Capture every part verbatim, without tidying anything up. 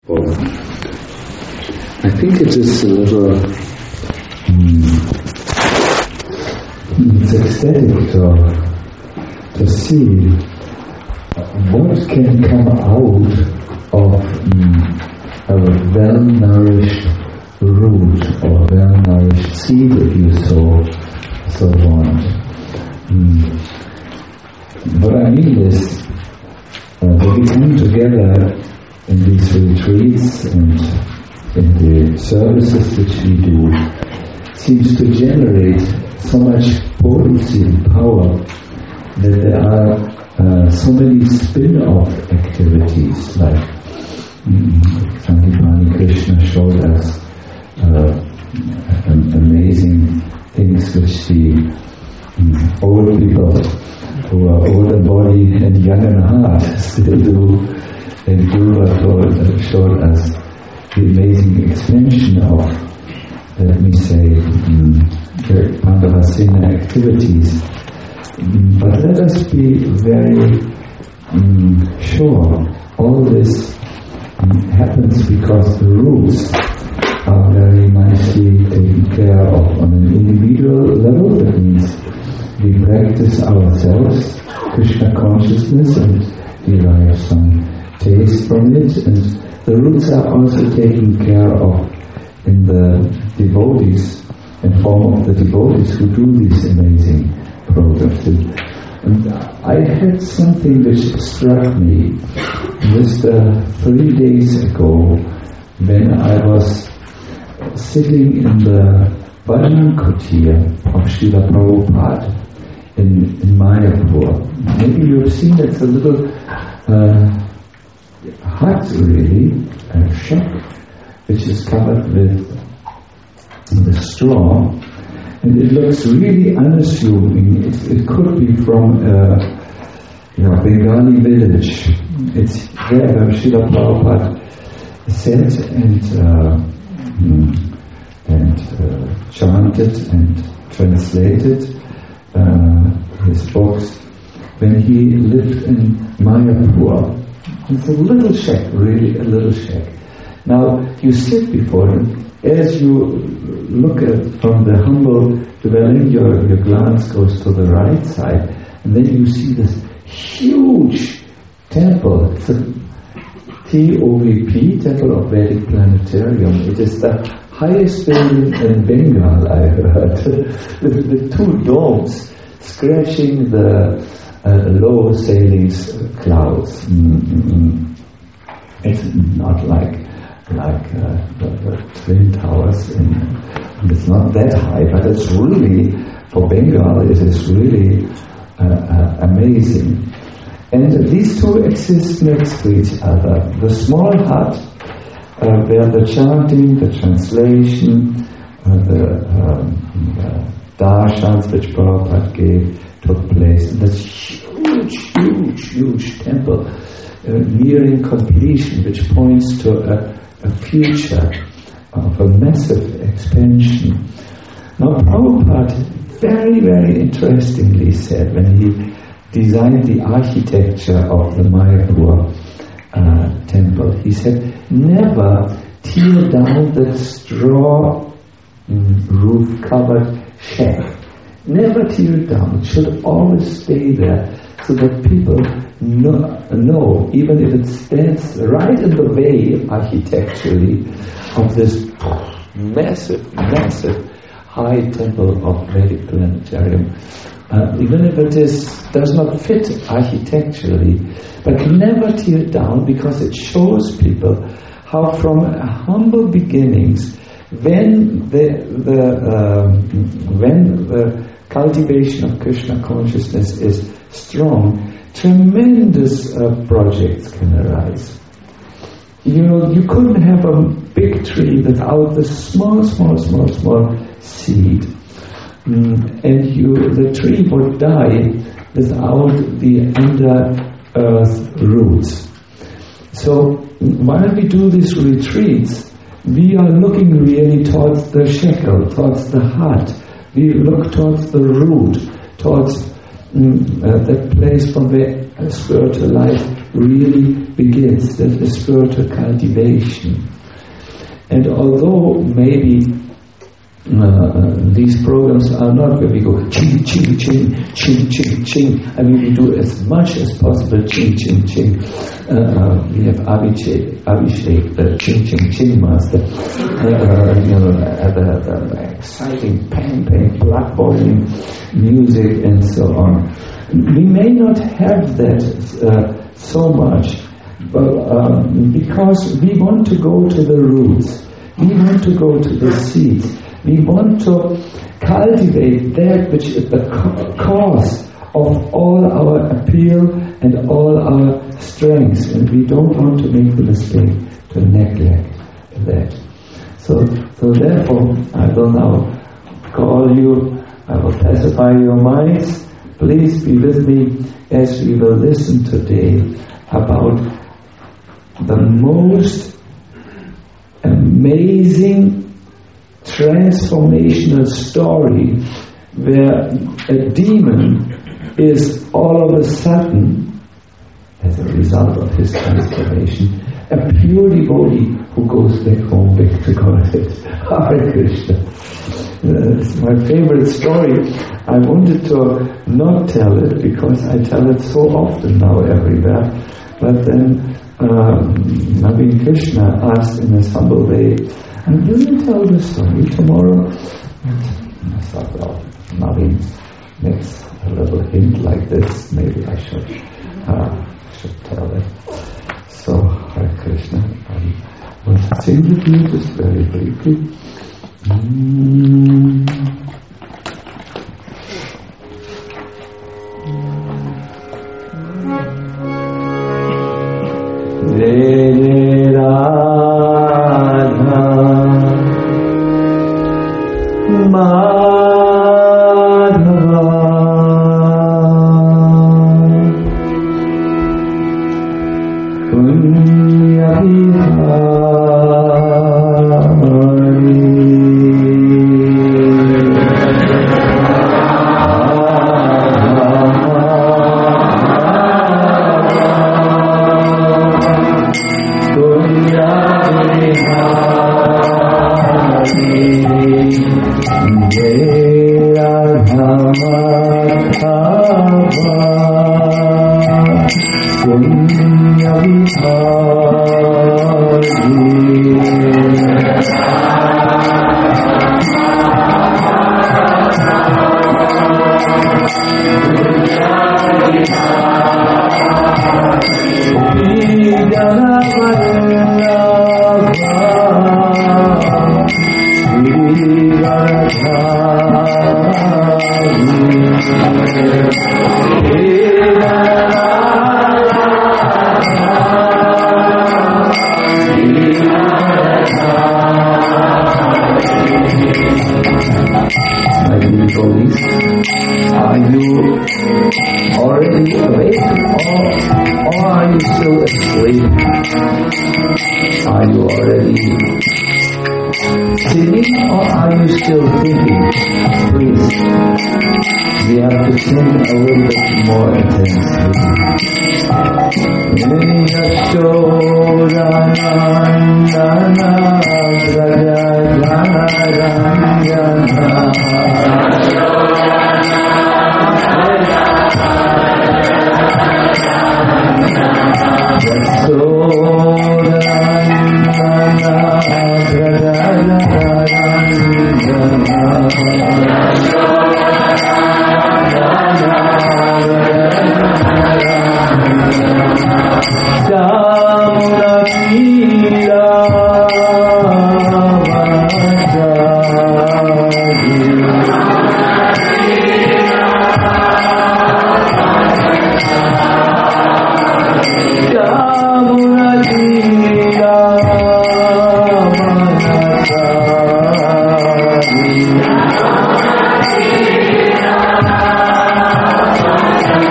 I think it is a little mm, it's ecstatic to, to see what can come out of mm, a well-nourished root or well-nourished seed, if you so, so want. Mm. What I mean is uh, that we come together in these retreats and in the services which we do seems to generate so much potency and power that there are uh, so many spin-off activities, like mm, Sankipani Krishna showed us uh, amazing things which the um, old people who are old in body and young in heart still do. And Guru uh, showed us the amazing extension of, let me say, um, the Pandavasena activities. Um, but let us be very um, sure all this um, happens because the roots are very nicely taken care of on an individual level. That means we practice ourselves Krishna consciousness and derive some taste from it, and the roots are also taken care of in the devotees, in form of the devotees who do these amazing programs. And I had something which struck me just uh, three days ago when I was sitting in the Bhajan Kutir of Srila Prabhupada in, in Mayapur. Maybe you have seen it's a little uh, hut, really, a shack which is covered with, with straw, and it looks really unassuming. It, it could be from a you know, Bengali village. It's there where Srila Prabhupada sat and uh, and uh, chanted and translated uh, his books when he lived in Mayapur. It's a little shack, really a little shack. Now, you sit before it. As you look at from the humble dwelling, your, your glance goes to the right side, and then you see this huge temple. It's a T O V P, Temple of Vedic Planetarium. It is the highest building in Bengal, I heard, with, with two domes scratching the Uh, low sailing clouds. Mm-hmm. It's not like like uh, the, the Twin Towers, in, it's not that high, but it's really, for Bengal, it is really uh, uh, amazing. And these two exist next to each other. The small hut, uh, where the chanting, the translation, uh, the, um, the darshans which Prabhupada gave, took place in this huge, huge, huge temple, uh, nearing completion, which points to a, a future of a massive expansion. Now, Prabhupada very, very interestingly said, when he designed the architecture of the Mayapur uh, temple, he said, never tear down the straw mm, roof-covered shack. Never tear it down. It should always stay there so that people know, know, even if it stands right in the way architecturally of this massive, massive high temple of Vedic Planetarium, uh, even if it is does not fit architecturally, but never tear it down, because it shows people how from humble beginnings, when the, the um, when the cultivation of Krishna consciousness is strong, tremendous uh, projects can arise. You know, you couldn't have a big tree without the small, small, small, small seed. Mm, and you, the tree would die without the under-earth roots. So while we do these retreats, we are looking really towards the shekel, towards the heart. We look towards the root, towards mm, uh, that place from where spiritual life really begins, the, the spiritual cultivation. And although maybe uh, these programs are not where we go ching, ching, ching, ching, ching, ching, I mean we do as much as possible ching, ching, ching. Uh, we have Abhishek, Abhishek, the ching, ching, ching master, uh, you know, uh, the, the exciting, pang, pang, blood boiling music and so on. We may not have that uh, so much, but um, because we want to go to the roots, we want to go to the seeds, we want to cultivate that which is the cause of all our appeal and all our strengths, and we don't want to make the mistake to neglect that. So, so therefore, I will now call you, I will pacify your minds. Please be with me as we will listen today about the most amazing transformational story where a demon is all of a sudden, as a result of his transformation, a pure devotee who goes back home, back to Godhead. Hare Krishna. Uh, it's my favorite story. I wanted to not tell it because I tell it so often now everywhere. But then um, Naveen Krishna asked in his humble way, and will you tell the story tomorrow? And I thought, well, Naveen makes a little hint like this, maybe I should, uh, should tell it. So, Hare Krishna, I want to sing with you just very briefly. Mm. Jai Radha Madhava Punya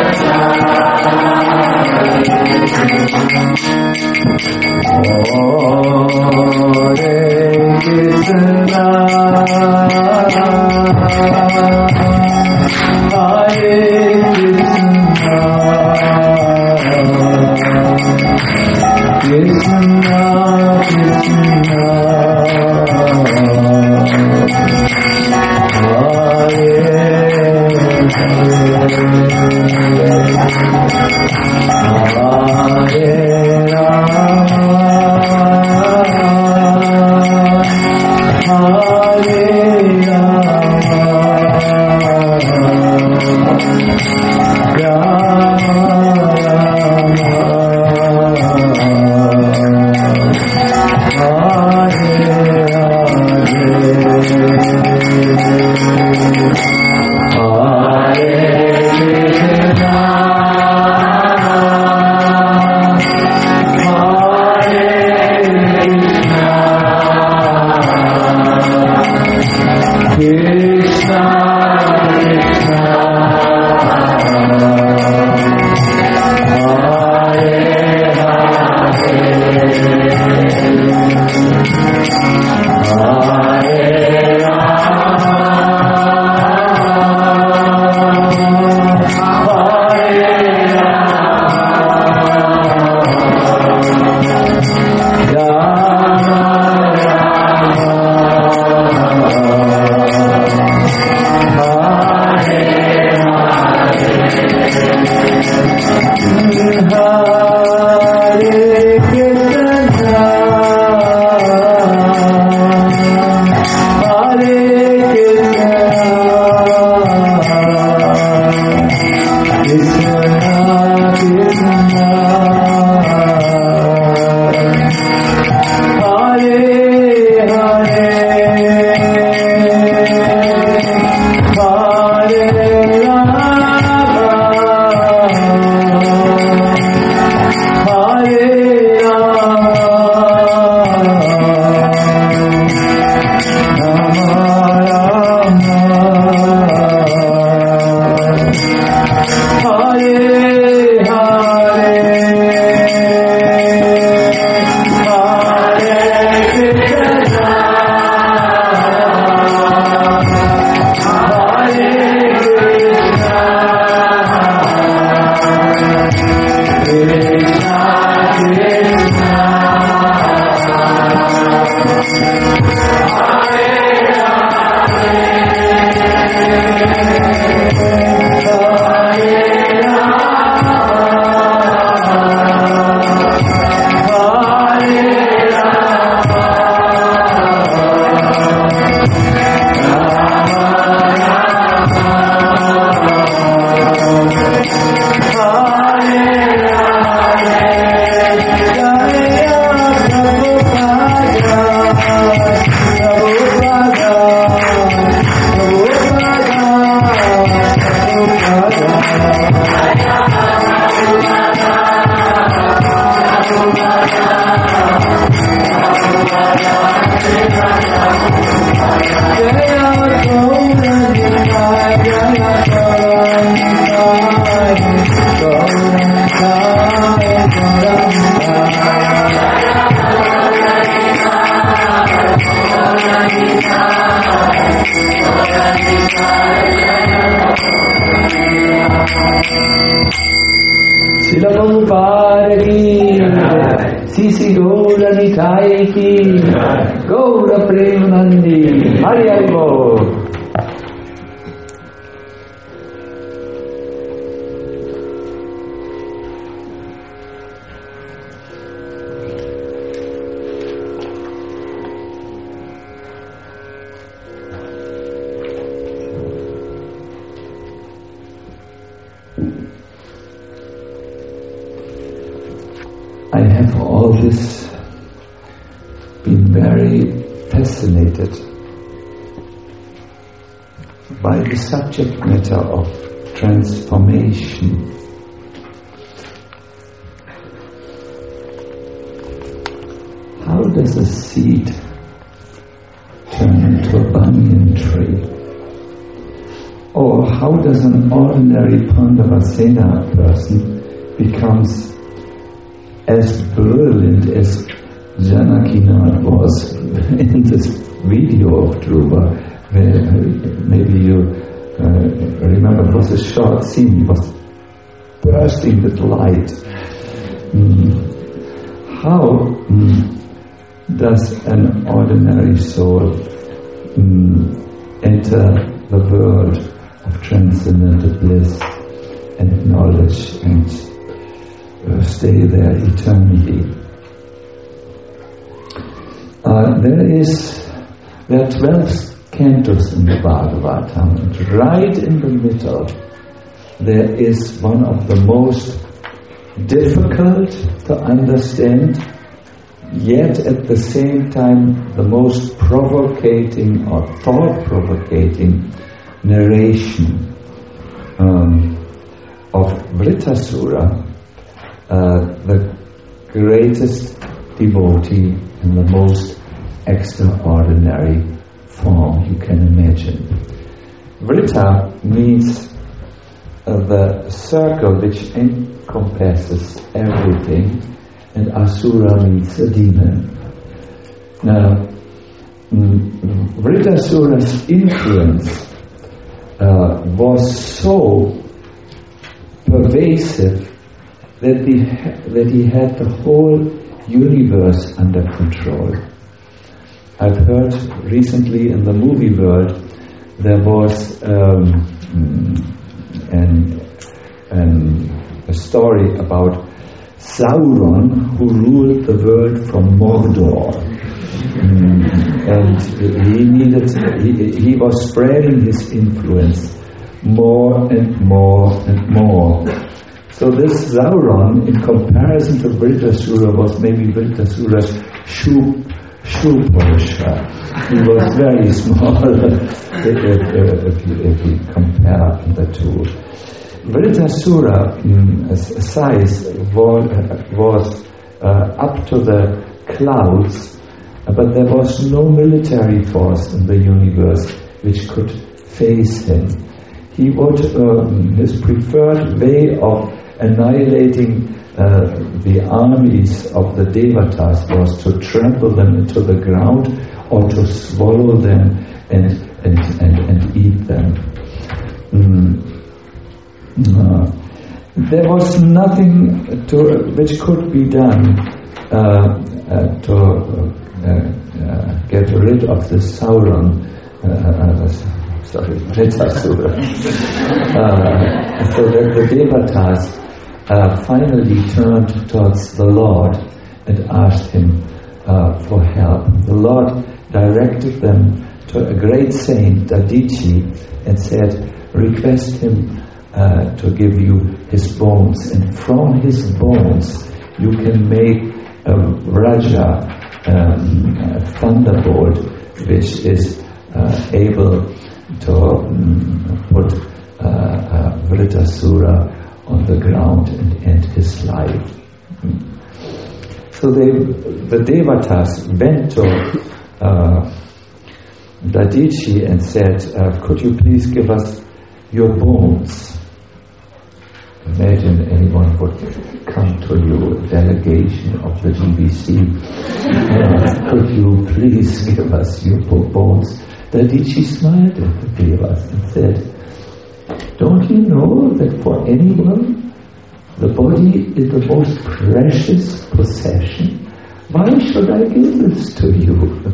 Oh Srila Prabhupada ki, Sisi Gaura Nitai ki, Gaura Premanandi, Hari Hari Bol. I have always been very fascinated by the subject matter of transformation. How does a seed turn into a banyan tree? Or how does an ordinary Pandavasena person becomes as brilliant as Janakinath was in this video of Dhruva, where maybe you uh, remember, it was a short scene, he was bursting with light. Mm. How mm, does an ordinary soul um, enter the world of transcendental bliss and knowledge and uh, stay there eternally. Uh, there is there are twelve cantos in the Bhagavatam, and right in the middle there is one of the most difficult to understand, yet at the same time the most provocating or thought-provocating narration um, of Vritasura, uh, the greatest devotee in the most extraordinary form you can imagine. Vrita means uh, the circle which encompasses everything, and Asura means a demon. Now, Vritasura's influence uh, was so pervasive that he, ha- that he had the whole universe under control. I've heard recently in the movie world there was um, an, an, a story about Sauron, who ruled the world from Mordor. Mm, and he needed, he, he was spreading his influence more and more and more. So this Sauron, in comparison to Vritasura, was maybe Vritasura's shoe, shoe polisher. He was very small if, if, if, you, if you compare the two. Vritasura mm, size was, was uh, up to the clouds, but there was no military force in the universe which could face him. He would, um, his preferred way of annihilating uh, the armies of the Devatas was to trample them into the ground or to swallow them and and, and, and eat them. Mm. Uh, there was nothing to, which could be done uh, uh, to uh, uh, get rid of the Sauron, uh, uh, sorry, Vritasura. uh, so that the Devatas uh, finally turned towards the Lord and asked him uh, for help. The Lord directed them to a great saint, Dadichi, and said, request him Uh, to give you his bones, and from his bones you can make a Raja um, a thunderbolt which is uh, able to um, put uh, uh, Vritasura on the ground and end his life. So they, the Devatas went to uh, Dadichi and said, uh, could you please give us your bones? Imagine anyone would come to you, a delegation of the G B C. Uh, could you please give us your bones? Dadichi smiled at the Devas and said, don't you know that for anyone the body is the most precious possession? Why should I give this to you?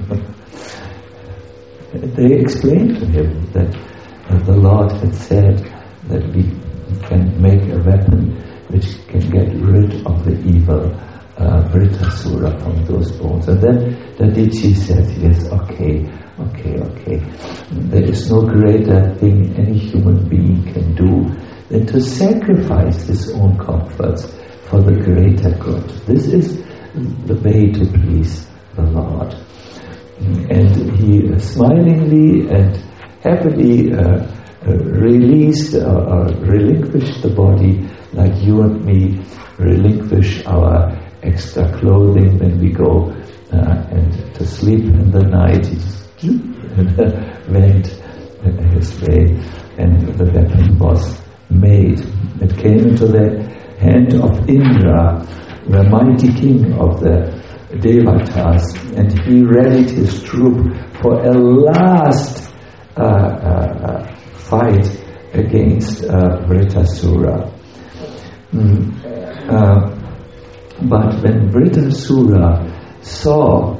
They explained to him that uh, the Lord had said that we can make a weapon which can get rid of the evil uh, Vritasura from those bones. And then Dadichi said, yes, okay, okay, okay. There is no greater thing any human being can do than to sacrifice his own comforts for the greater good. This is the way to please the Lord. And he uh, smilingly and happily uh, Uh, released or uh, uh, relinquished the body like you and me relinquish our extra clothing when we go uh, and to sleep in the night. He just went his way, and the weapon was made. It came into the hand of Indra, the mighty king of the Devatas, and he rallied his troop for a last uh, uh, uh, fight against uh, Vritasura. Mm, uh, but when Vritasura saw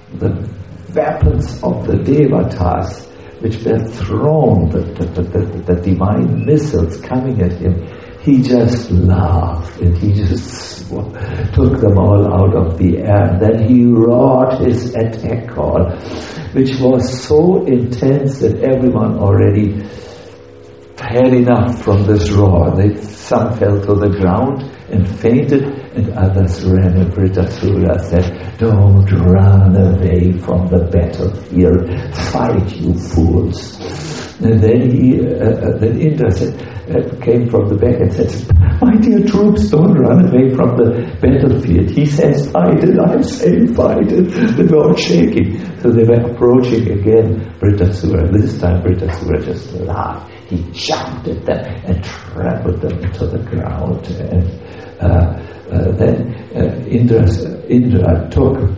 the weapons of the Devatas, which were thrown, the, the, the, the divine missiles coming at him, he just laughed and he just took them all out of the air. And then he roared his attack call, which was so intense that everyone already had enough from this roar. They, some fell to the ground and fainted, and others ran. And Vritasura said, "Don't run away from the battlefield. Fight, you fools." And then he, uh, then Indra said, uh, came from the back and said, "My dear troops, don't run away from the battlefield. He says fight it, I'm saying fight it." They were all shaking. So they were approaching again Vritasura. This time Vritasura just laughed. He jumped at them and trampled them into the ground. And uh, uh, then uh, Indra, Indra took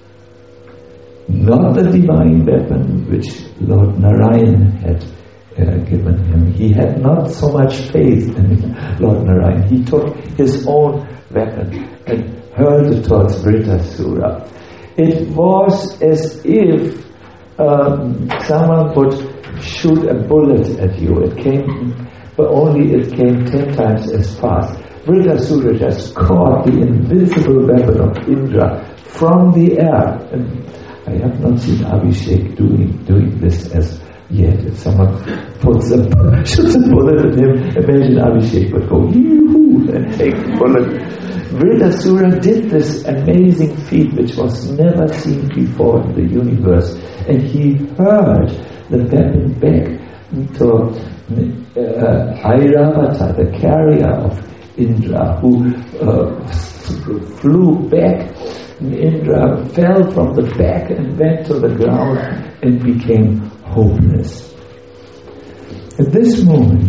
not the divine weapon which Lord Narayan had uh, given him. He had not so much faith in Lord Narayan. He took his own weapon and hurled it towards Vritasura. It was as if um, someone would shoot a bullet at you. It came, but only it came ten times as fast. Vritasura just caught the invisible weapon of Indra from the air. And I have not seen Abhishek doing doing this as yet. If someone puts a shoots a bullet at him, imagine Abhishek would go yoo-hoo and take the bullet. Vritasura did this amazing feat which was never seen before in the universe, and he hurled the weapon back to uh, Airavata, the carrier of Indra, who uh, flew back. Indra fell from the back and went to the ground and became hopeless. At this moment,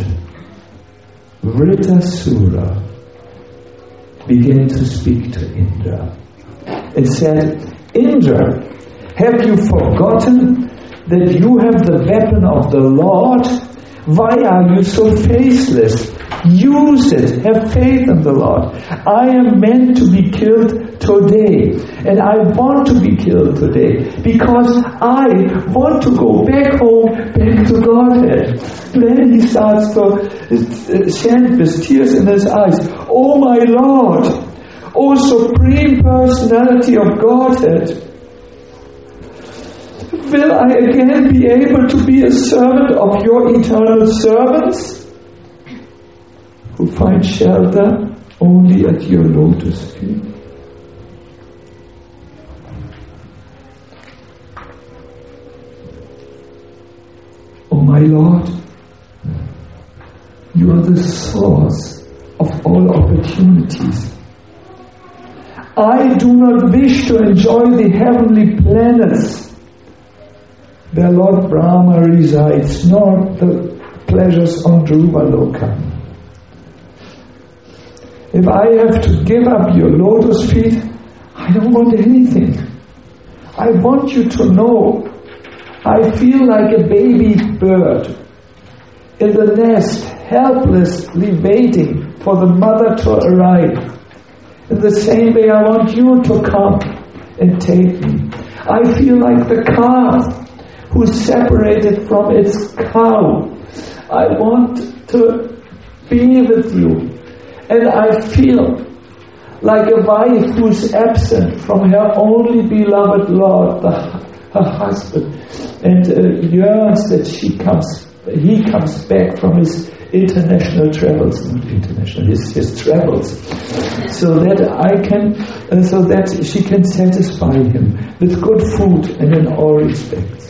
Vritasura began to speak to Indra and said, "Indra, have you forgotten that you have the weapon of the Lord? Why are you so faithless? Use it. Have faith in the Lord. I am meant to be killed today, and I want to be killed today because I want to go back home, back to Godhead." Then he starts to chant with tears in his eyes, "Oh my Lord, oh Supreme Personality of Godhead, will I again be able to be a servant of your eternal servants who find shelter only at your lotus feet?" Oh my Lord, you are the source of all opportunities. I do not wish to enjoy the heavenly planets where Lord Brahma resides, nor the pleasures on Dhruvaloka. If I have to give up your lotus feet, I don't want anything. I want you to know I feel like a baby bird in the nest, helplessly waiting for the mother to arrive. In the same way, I want you to come and take me. I feel like the calf who's separated from its cow. I want to be with you. And I feel like a wife who's absent from her only beloved Lord, the, her husband, and uh, yearns that she comes, he comes back from his international travels, not international, his, his travels, so that I can, uh, so that she can satisfy him with good food and in all respects.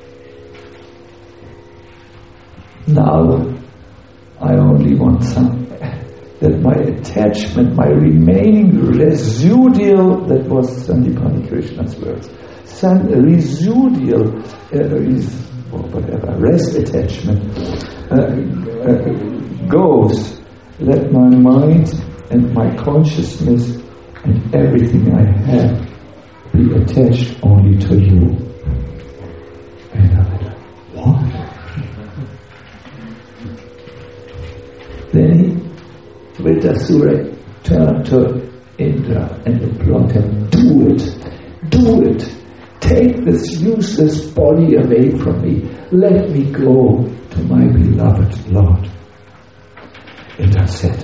Now, I only want some, that my attachment, my remaining residual, that was Sandipani Krishna's words, some residual, uh, res, whatever, rest attachment, uh, uh, goes. Let my mind and my consciousness and everything I have be attached only to you. And I went, what? Then he, Vritasura turned to Indra and implored him, do it, do it. take this useless body away from me. Let me go to my beloved Lord. Indra said,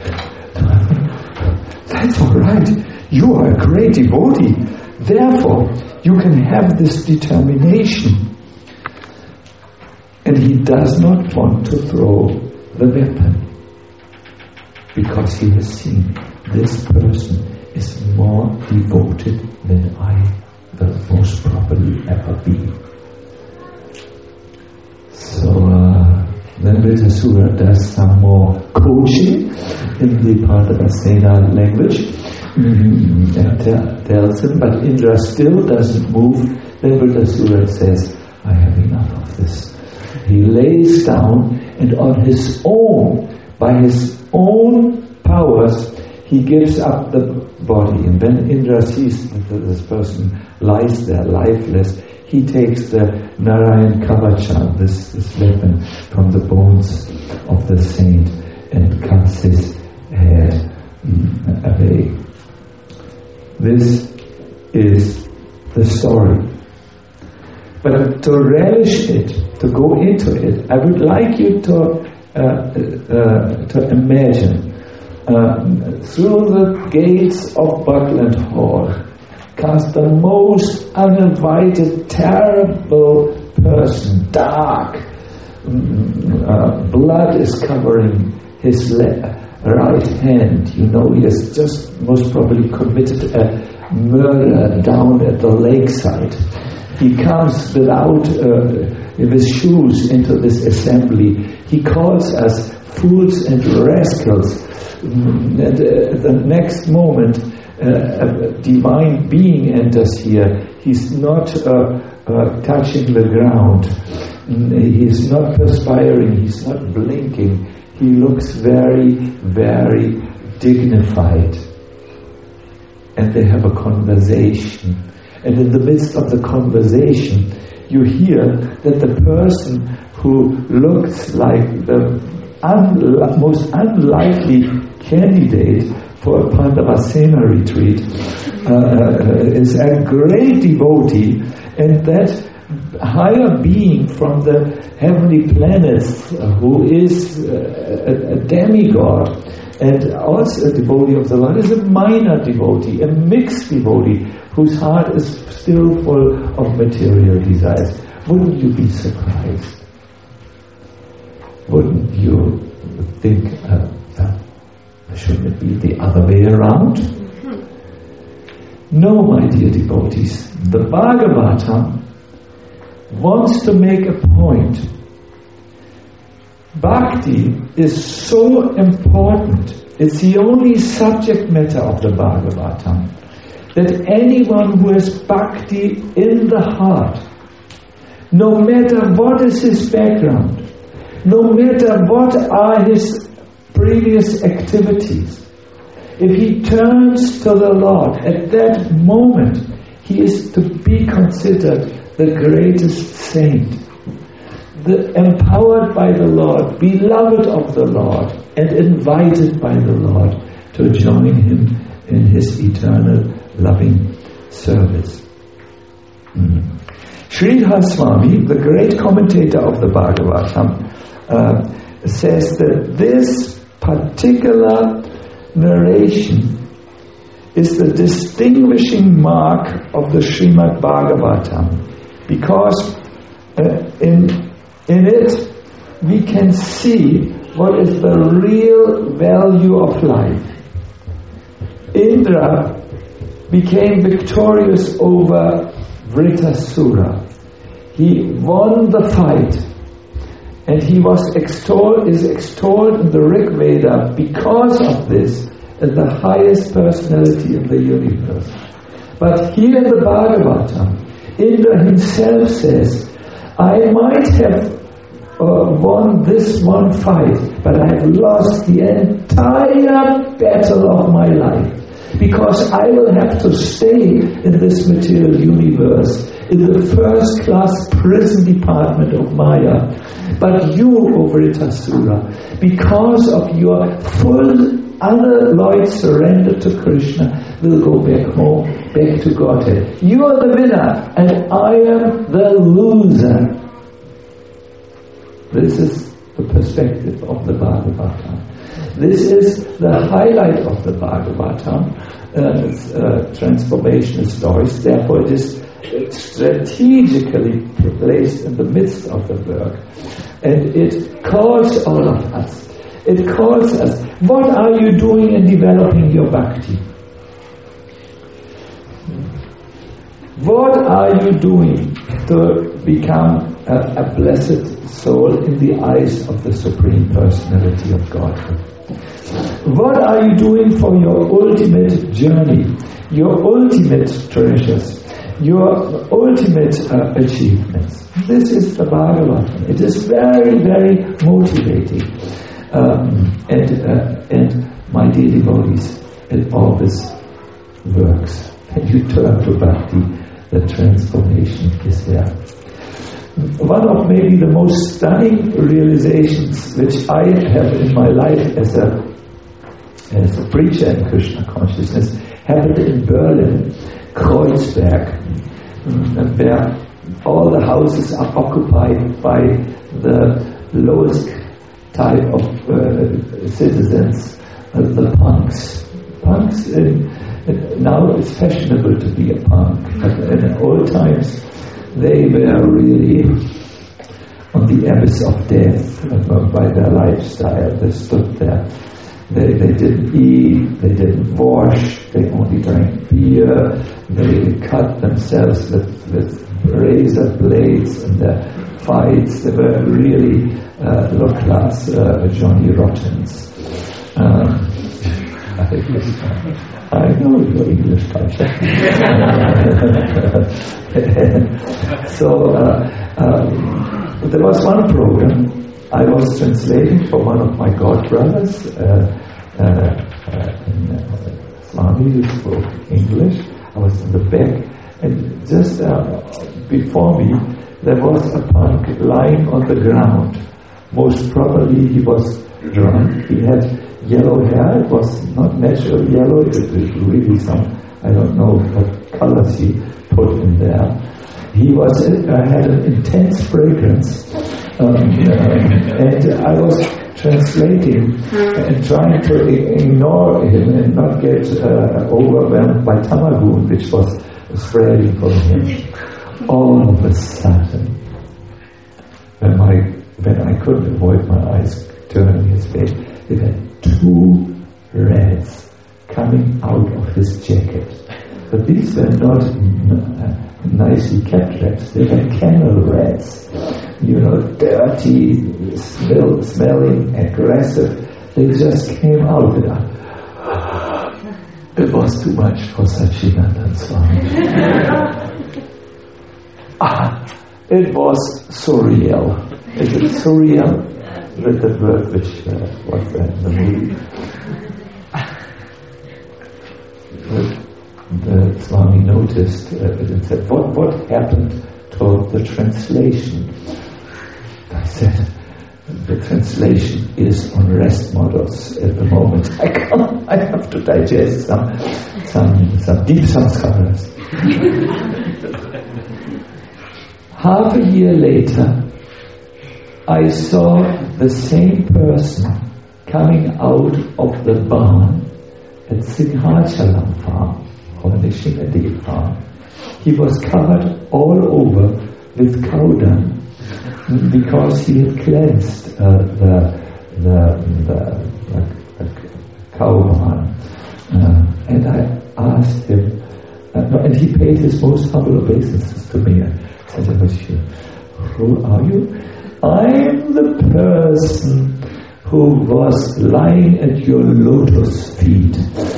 that's all right. You are a great devotee. Therefore, you can have this determination. And he does not want to throw the weapon, because he has seen this person is more devoted than I will most probably ever be. So uh, then Vritrasura does some more coaching in the Parthabhasena language, mm-hmm. and t- tells him, but Indra still doesn't move. Then Vritrasura says, I have enough of this. He lays down, and on his own, by his own powers, he gives up the body. And when Indra sees that this person lies there lifeless, he takes the Narayan Kavacha, this, this weapon, from the bones of the saint and cuts his head away. This is the story. But to relish it, to go into it, I would like you to uh, uh, to imagine uh, through the gates of Buckland Hall comes the most uninvited, terrible person, dark. Uh, blood is covering his le- right hand. You know, he has just most probably committed a murder down at the lakeside. He comes without uh, his shoes into this assembly. He calls us fools and rascals. And uh, the next moment, uh, a divine being enters here. He's not uh, uh, touching the ground. He's not perspiring. He's not blinking. He looks very, very dignified. And they have a conversation. And in the midst of the conversation, you hear that the person who looks like the un- most unlikely candidate for a Pandavasena retreat uh, is a great devotee, and that higher being from the heavenly planets uh, who is uh, a, a demigod and also a devotee of the Lord is a minor devotee, a mixed devotee whose heart is still full of material desires. Wouldn't you be surprised? Wouldn't you think, uh, uh, shouldn't it be the other way around? No, my dear devotees, the Bhagavatam wants to make a point. Bhakti is so important. It's the only subject matter of the Bhagavatam, that anyone who has bhakti in the heart, no matter what is his background, no matter what are his previous activities, if he turns to the Lord at that moment, he is to be considered the greatest saint, the empowered by the Lord, beloved of the Lord, and invited by the Lord to join him in his eternal loving service. Mm. Sridhar Swami, the great commentator of the Bhagavatam, uh, says that this particular narration is the distinguishing mark of the Srimad Bhagavatam, because uh, in, in it we can see what is the real value of life. Indra became victorious over Vritrasura. He won the fight, and he was extolled, is extolled in the Rig Veda because of this as the highest personality in the universe. But here in the Bhagavatam, Indra himself says, I might have uh, won this one fight, but I have lost the entire battle of my life, because I will have to stay in this material universe, in the first class prison department of Maya. But you, O Vritrasura, because of your full unalloyed surrender to Krishna, will go back home back to Godhead. You are the winner, and I am the loser. This is the perspective of the Bhagavatam. This is the highlight of the Bhagavatam. Uh, it's uh, transformational stories. Therefore, it is strategically placed in the midst of the work, and it calls all of us. It calls us. What are you doing in developing your bhakti? What are you doing to become a, a blessed soul in the eyes of the Supreme Personality of Godhead? What are you doing for your ultimate journey, your ultimate treasures, your ultimate uh, achievements? This is the Bhagavatam. It is very, very motivating. Um, and, uh, and my dear devotees, it always works. When you turn to Bhakti, the transformation is there. One of maybe the most stunning realizations which I have in my life as a as a preacher in Krishna consciousness happened in Berlin, Kreuzberg, where all the houses are occupied by the lowest type of uh, citizens, uh, the punks. Punks, uh, now it's fashionable to be a punk, but in old times they were really on the abyss of death uh, by their lifestyle. They stood there. They, they didn't eat, they didn't wash, they only drank beer, they cut themselves with, with razor blades in their fights. They were really uh, low-class uh, Johnny Rottens. Um, I know your English culture. So uh, um, there was one program I was translating for one of my god brothers, uh, uh, uh, in uh, Swami, who spoke English. I was in the back, and just uh, before me there was a punk lying on the ground. Most probably he was drunk. He had yellow hair. It was not natural yellow. It was really some, I don't know what colors he put in there. He was uh, had an intense fragrance. Um, uh, and I was translating and trying to ignore him and not get uh, overwhelmed by Tamagun, which was spreading from him. All of a sudden, when, my, when I couldn't avoid my eyes turning his way, there were two rats coming out of his jacket. But these were not uh, nicely kept rats, they were kennel rats. You know, dirty, smell, smelling, aggressive. They just came out with that. It was too much for Satchidananda Swami. ah, it was surreal. Is it surreal? With the word which uh, was there in the movie. the, the Swami noticed uh, and said, what, what happened to the translation? I said, the translation is on rest models at the moment. I can't, I have to digest some some, some deep samskaras. Half a year later, I saw the same person coming out of the barn at Singhachalam farm, or Nishimadi farm. He was covered all over with cow dung, because he had cleansed uh, the, the, the, the, the cow barn. Uh, and I asked him, uh, no, and he paid his most humble obeisances to me. I said, Monsieur, who are you? I'm the person who was lying at your lotus feet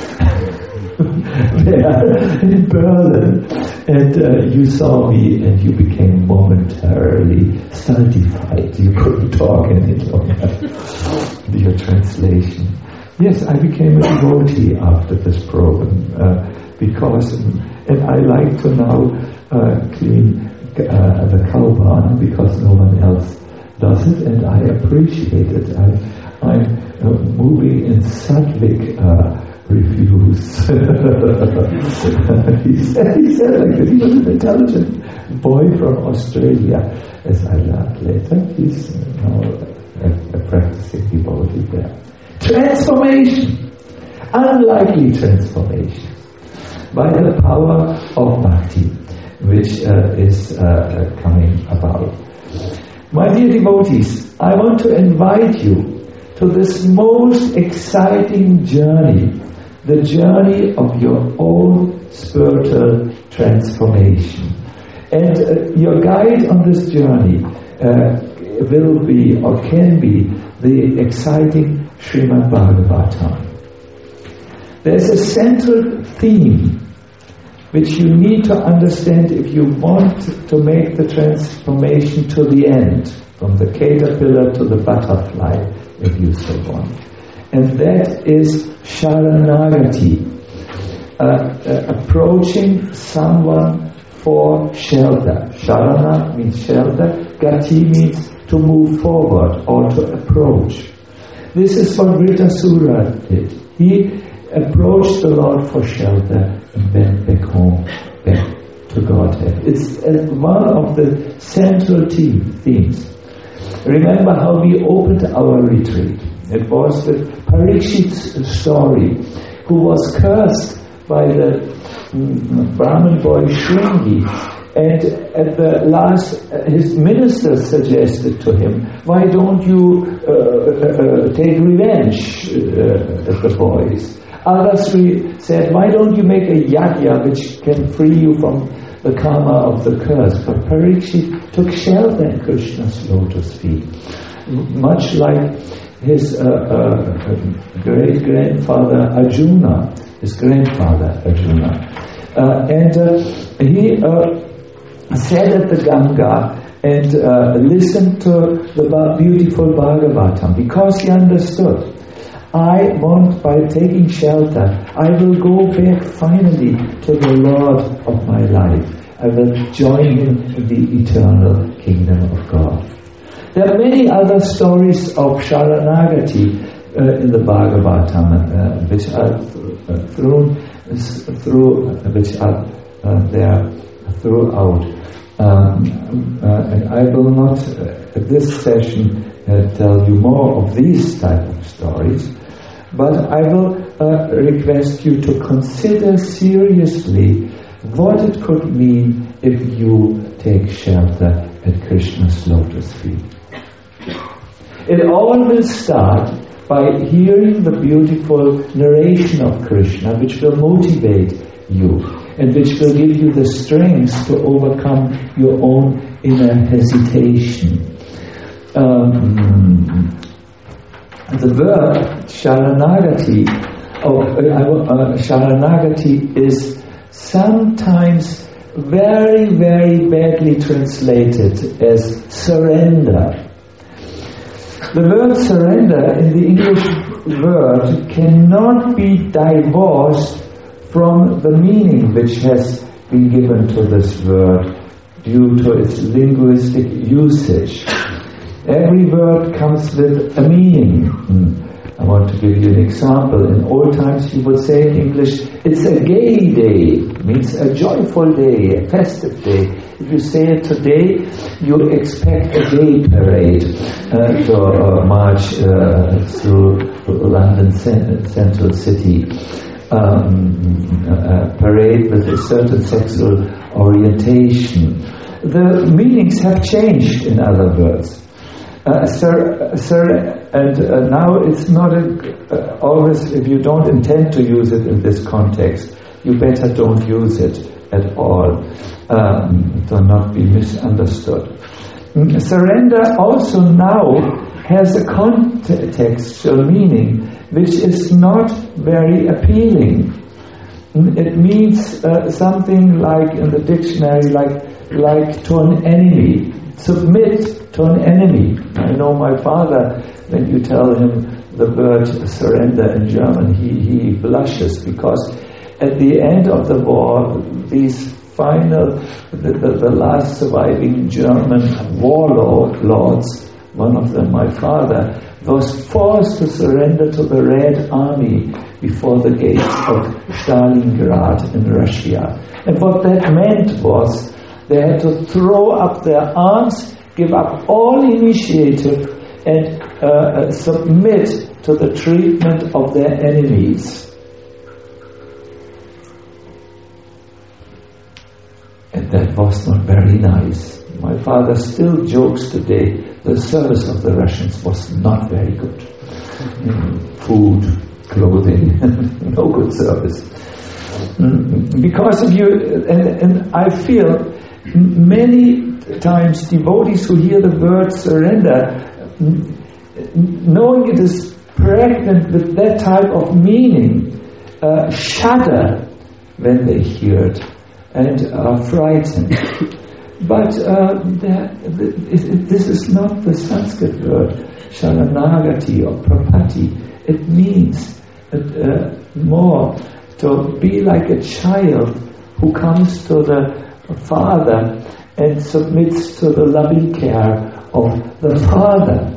there in Berlin, and uh, you saw me and you became momentarily stultified. You couldn't talk any longer. Your translation. Yes, I became a devotee after this program uh, because, and I like to now uh, clean uh, the cow barn because no one else does it, and I appreciate it. I, I'm uh, moving in Sattvic uh, refuse. he, said, he said like this. He was an intelligent boy from Australia, as I learned later. He's now a, a practicing devotee there. Transformation, unlikely transformation, by the power of bhakti, which uh, is uh, coming about. My dear devotees, I want to invite you to this most exciting journey, the journey of your own spiritual transformation. And uh, your guide on this journey uh, will be or can be the exciting Srimad Bhagavatam. There's a central theme which you need to understand if you want to make the transformation to the end, from the caterpillar to the butterfly, if you so want. And that is Sharanagati, uh, uh, approaching someone for shelter. Sharana means shelter, Gati means to move forward or to approach. This is what Vritasura did. He approached the Lord for shelter and went back home, back to Godhead. It's uh, one of the central theme, themes. Remember how we opened our retreat. It was the Parikshit's story, who was cursed by the mm, Brahmin boy Shringi. And at the last, his minister suggested to him, why don't you uh, uh, take revenge uh, at the boys? Others said, why don't you make a yajna which can free you from the karma of the curse? But Parikshit took shelter in Krishna's lotus feet, much like his uh, uh, great-grandfather Arjuna, his grandfather Arjuna. Uh, and uh, he uh, sat at the Ganga and uh, listened to the beautiful Bhagavatam, because he understood, I want, by taking shelter, I will go back finally to the Lord of my life. I will join him in the eternal kingdom of God. There are many other stories of Sharanagati uh, in the Bhagavatam, uh, which are uh, thrown through, which are uh, there throughout. Um, uh, and I will not, uh, at this session, uh, tell you more of these type of stories, but I will uh, request you to consider seriously what it could mean if you take shelter at Krishna's lotus feet. It all will start by hearing the beautiful narration of Krishna, which will motivate you and which will give you the strength to overcome your own inner hesitation. Um, the word Sharanagati, oh, uh, Sharanagati is sometimes very, very badly translated as surrender. The word surrender in the English word cannot be divorced from the meaning which has been given to this word due to its linguistic usage. Every word comes with a meaning. I want to give you an example. In old times you would say in English, it's a gay day, means a joyful day, a festive day. If you say it today, you expect a gay parade uh, to uh, march uh, through London central city. Um, a parade with a certain sexual orientation. The meanings have changed, in other words. Uh, sir, sir, and uh, now it's not a, uh, always, if you don't intend to use it in this context, you better don't use it at all, um, to not be misunderstood. Mm, surrender also now has a contextual meaning which is not very appealing. It means uh, something like, in the dictionary, like like to an enemy. Submit to an enemy. I know my father, when you tell him the word surrender in German, he, he blushes, because at the end of the war, these final, the, the, the last surviving German warlords, one of them my father, was forced to surrender to the Red Army before the gates of Stalingrad in Russia. And what that meant was they had to throw up their arms, give up all initiative, and uh, submit to the treatment of their enemies. And that was not very nice. My father still jokes today, the service of the Russians was not very good. Mm, food, clothing, no good service. Mm, because of you, and, and I feel many times devotees who hear the word surrender, knowing it is pregnant with that type of meaning, uh, shudder when they hear it and are frightened. But uh, the, the, it, this is not the Sanskrit word, sharanagati or prapati. It means uh, more to be like a child who comes to the father and submits to the loving care of the father,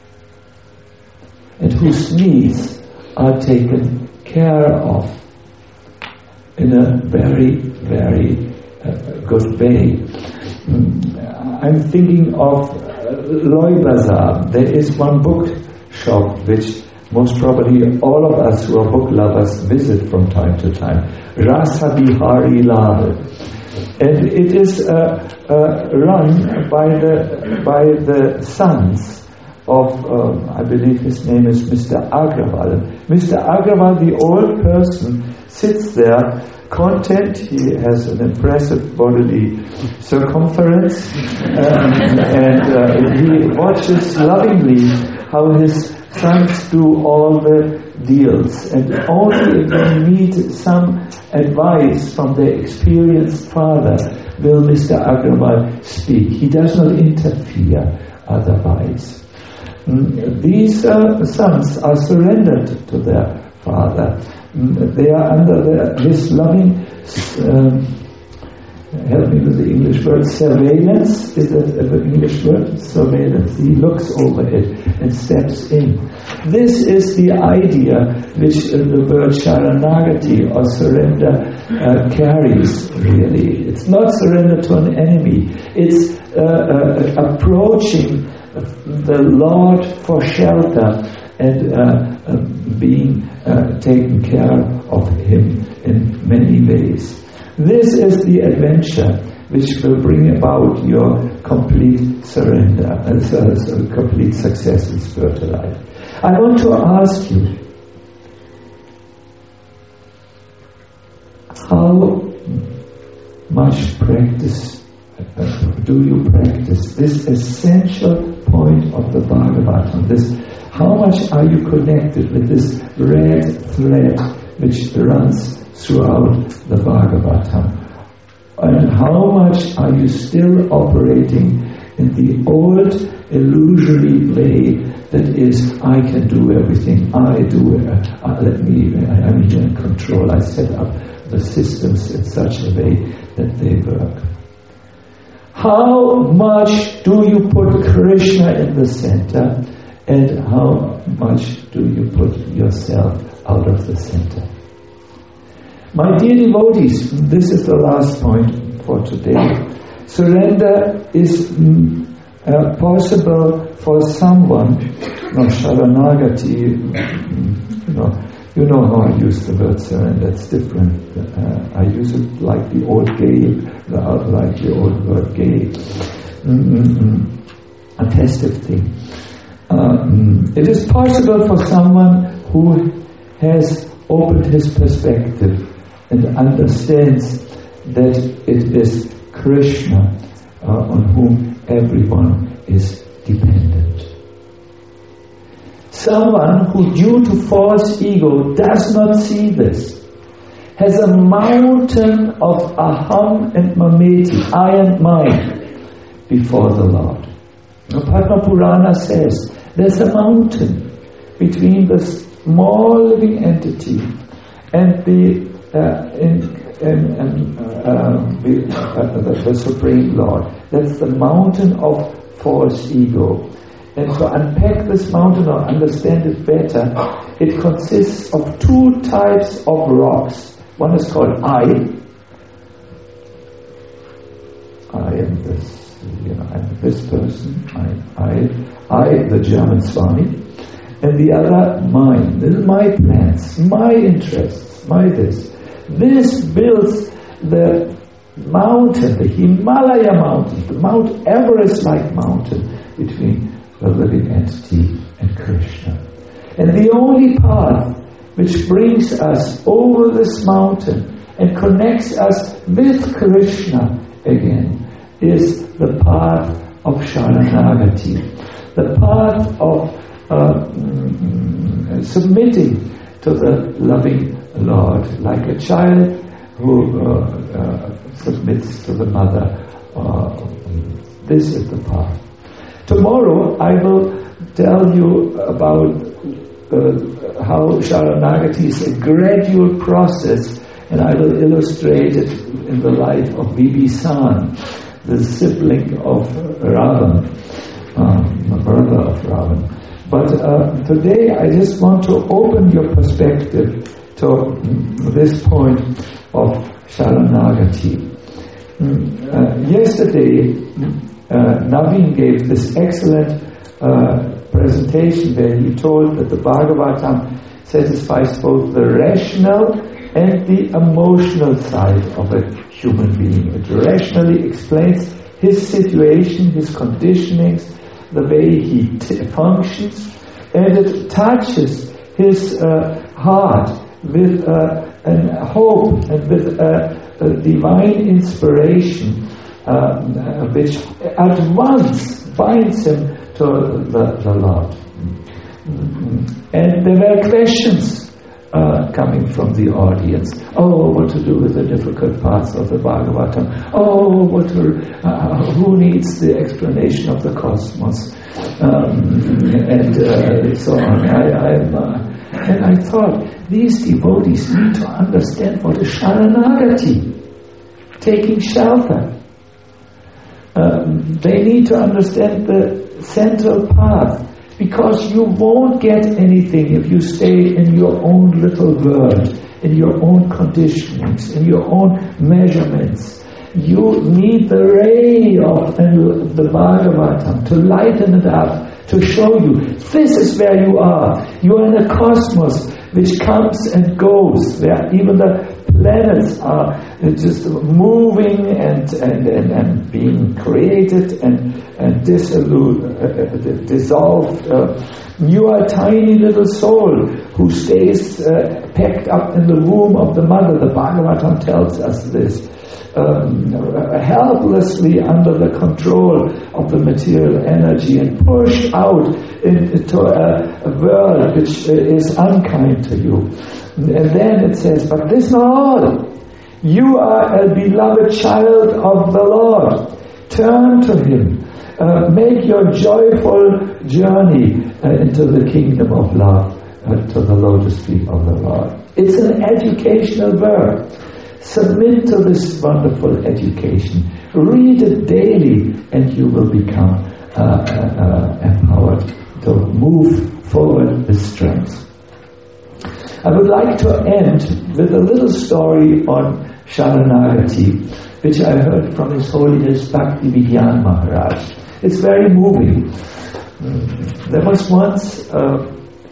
and whose needs are taken care of in a very, very uh, good way. Mm, I'm thinking of uh, Loy Bazaar. There is one book shop which most probably all of us who are book lovers visit from time to time. Rasa Bihari Lal. And it is uh, uh, run by the by the sons of, um, I believe his name is Mister Agrawal. Mister Agrawal, the old person, sits there content. He has an impressive bodily circumference, um, and uh, he watches lovingly how his sons do all the deals, and only if they need some advice from their experienced father will Mister Agrawal speak. He does not interfere otherwise. Mm, these uh, sons are surrendered to their father. Mm, they are under the, his loving, um, help me with the English word, surveillance. Is that the English word? Surveillance. He looks over it and steps in. This is the idea which uh, the word sharanagati or surrender uh, carries, really. It's not surrender to an enemy. It's uh, uh, approaching the Lord for shelter and uh, uh, being uh, taken care of Him in many ways. This is the adventure which will bring about your complete surrender, and uh, so complete success in spiritual life. I want to ask you, how much practice uh, do you practice this essential point of the Bhagavatam? This, how much are you connected with this red thread which runs throughout the Bhagavatam? And how much are you still operating in the old illusory way that is, I can do everything, I do it, uh, let me, I, I'm in control, I set up the systems in such a way that they work. How much do you put Krishna in the center, and how much do you put yourself out of the center? My dear devotees, this is the last point for today. Surrender is mm, uh, possible for someone, no, sharanagati, mm, you know, you know how I use the word surrender, it's different. Uh, I use it like the old gay, like the old word gay. Mm-mm-mm. A tested thing. Uh, mm. It is possible for someone who has opened his perspective and understands that it is Krishna uh, on whom everyone is dependent. Someone who, due to false ego, does not see this, has a mountain of aham and mameti, I and mine, before the Lord. Now, Padma Purana says there's a mountain between the small living entity and the uh, in, in, in, uh, the, uh, the, the Supreme Lord. That's the mountain of false ego. And to unpack this mountain or understand it better, it consists of two types of rocks. One is called I. I am this, you know, I'm this person. I, I, I, the German Swami. And the other, mine. This is my plans, my interests, my this. This builds the mountain, the Himalaya mountain, the Mount Everest-like mountain between the living entity and Krishna. And the only path which brings us over this mountain and connects us with Krishna again is the path of Sharanagati, the path of uh, mm, submitting to the loving Lord, like a child who uh, uh, submits to the mother. Uh, this is the path. Tomorrow I will tell you about uh, how Sharanagati is a gradual process, and I will illustrate it in the life of Bibhisan, the sibling of Ravan, um, the brother of Ravan. But uh, today I just want to open your perspective to this point of Sharanagati. Uh, yesterday, uh, Naveen gave this excellent uh, presentation where he told that the Bhagavatam satisfies both the rational and the emotional side of a human being. It rationally explains his situation, his conditionings, the way he t- functions, and it touches his uh, heart with uh, an hope and with uh, a divine inspiration uh, which at once binds him to the, the Lord. And there were questions uh, coming from the audience. Oh, what to do with the difficult parts of the Bhagavatam? Oh, what to, uh, who needs the explanation of the cosmos? Um, and uh, so on. I, I'm, uh, and I thought, these devotees need to understand what is Sharanagati, taking shelter. Um, they need to understand the central path, because you won't get anything if you stay in your own little world, in your own conditionings, in your own measurements. You need the ray of the Bhagavatam to lighten it up, to show you this is where you are. You are in a cosmos which comes and goes, where even the planets are just moving and and, and, and being created and, and dissolute, uh, dissolved. Uh, you are a tiny little soul who stays uh, packed up in the womb of the mother. The Bhagavatam tells us this. Um, helplessly under the control of the material energy and pushed out into a, a world which is unkind to you. And then it says, but this is not all. You are a beloved child of the Lord. Turn to Him. Uh, make your joyful journey uh, into the kingdom of love, uh, to the lotus feet of the Lord. It's an educational work. Submit to this wonderful education. Read it daily, and you will become uh, uh, empowered to move forward with strength. I would like to end with a little story on Sharanagati, which I heard from His Holiness Bhakti Vigyan Maharaj. It's very moving. There was once uh,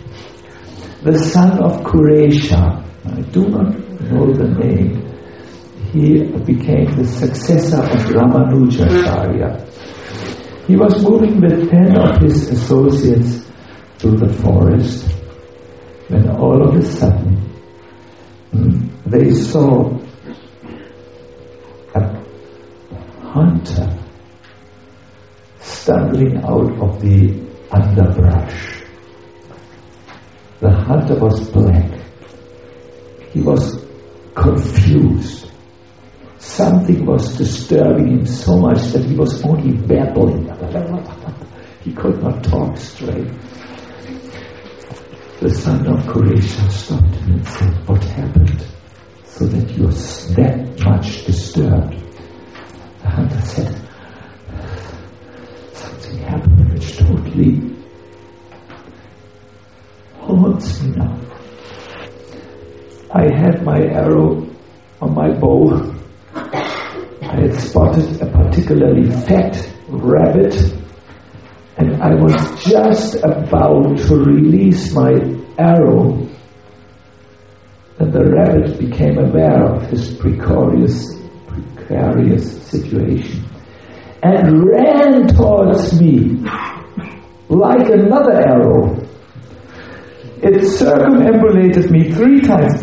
the son of Kuresha. I do not know the name. He became the successor of Ramanujacharya. He was moving with ten of his associates through the forest when all of a sudden they saw a hunter stumbling out of the underbrush. The hunter was black. He was confused. Something was disturbing him so much that he was only babbling. He could not talk straight. The son of Kuresha stopped him and said, what happened so that you're that much disturbed? The hunter said, something happened which totally I had my arrow on my bow. I had spotted a particularly fat rabbit, and I was just about to release my arrow, and the rabbit became aware of his precarious, precarious situation and ran towards me like another arrow. It circumambulated me three times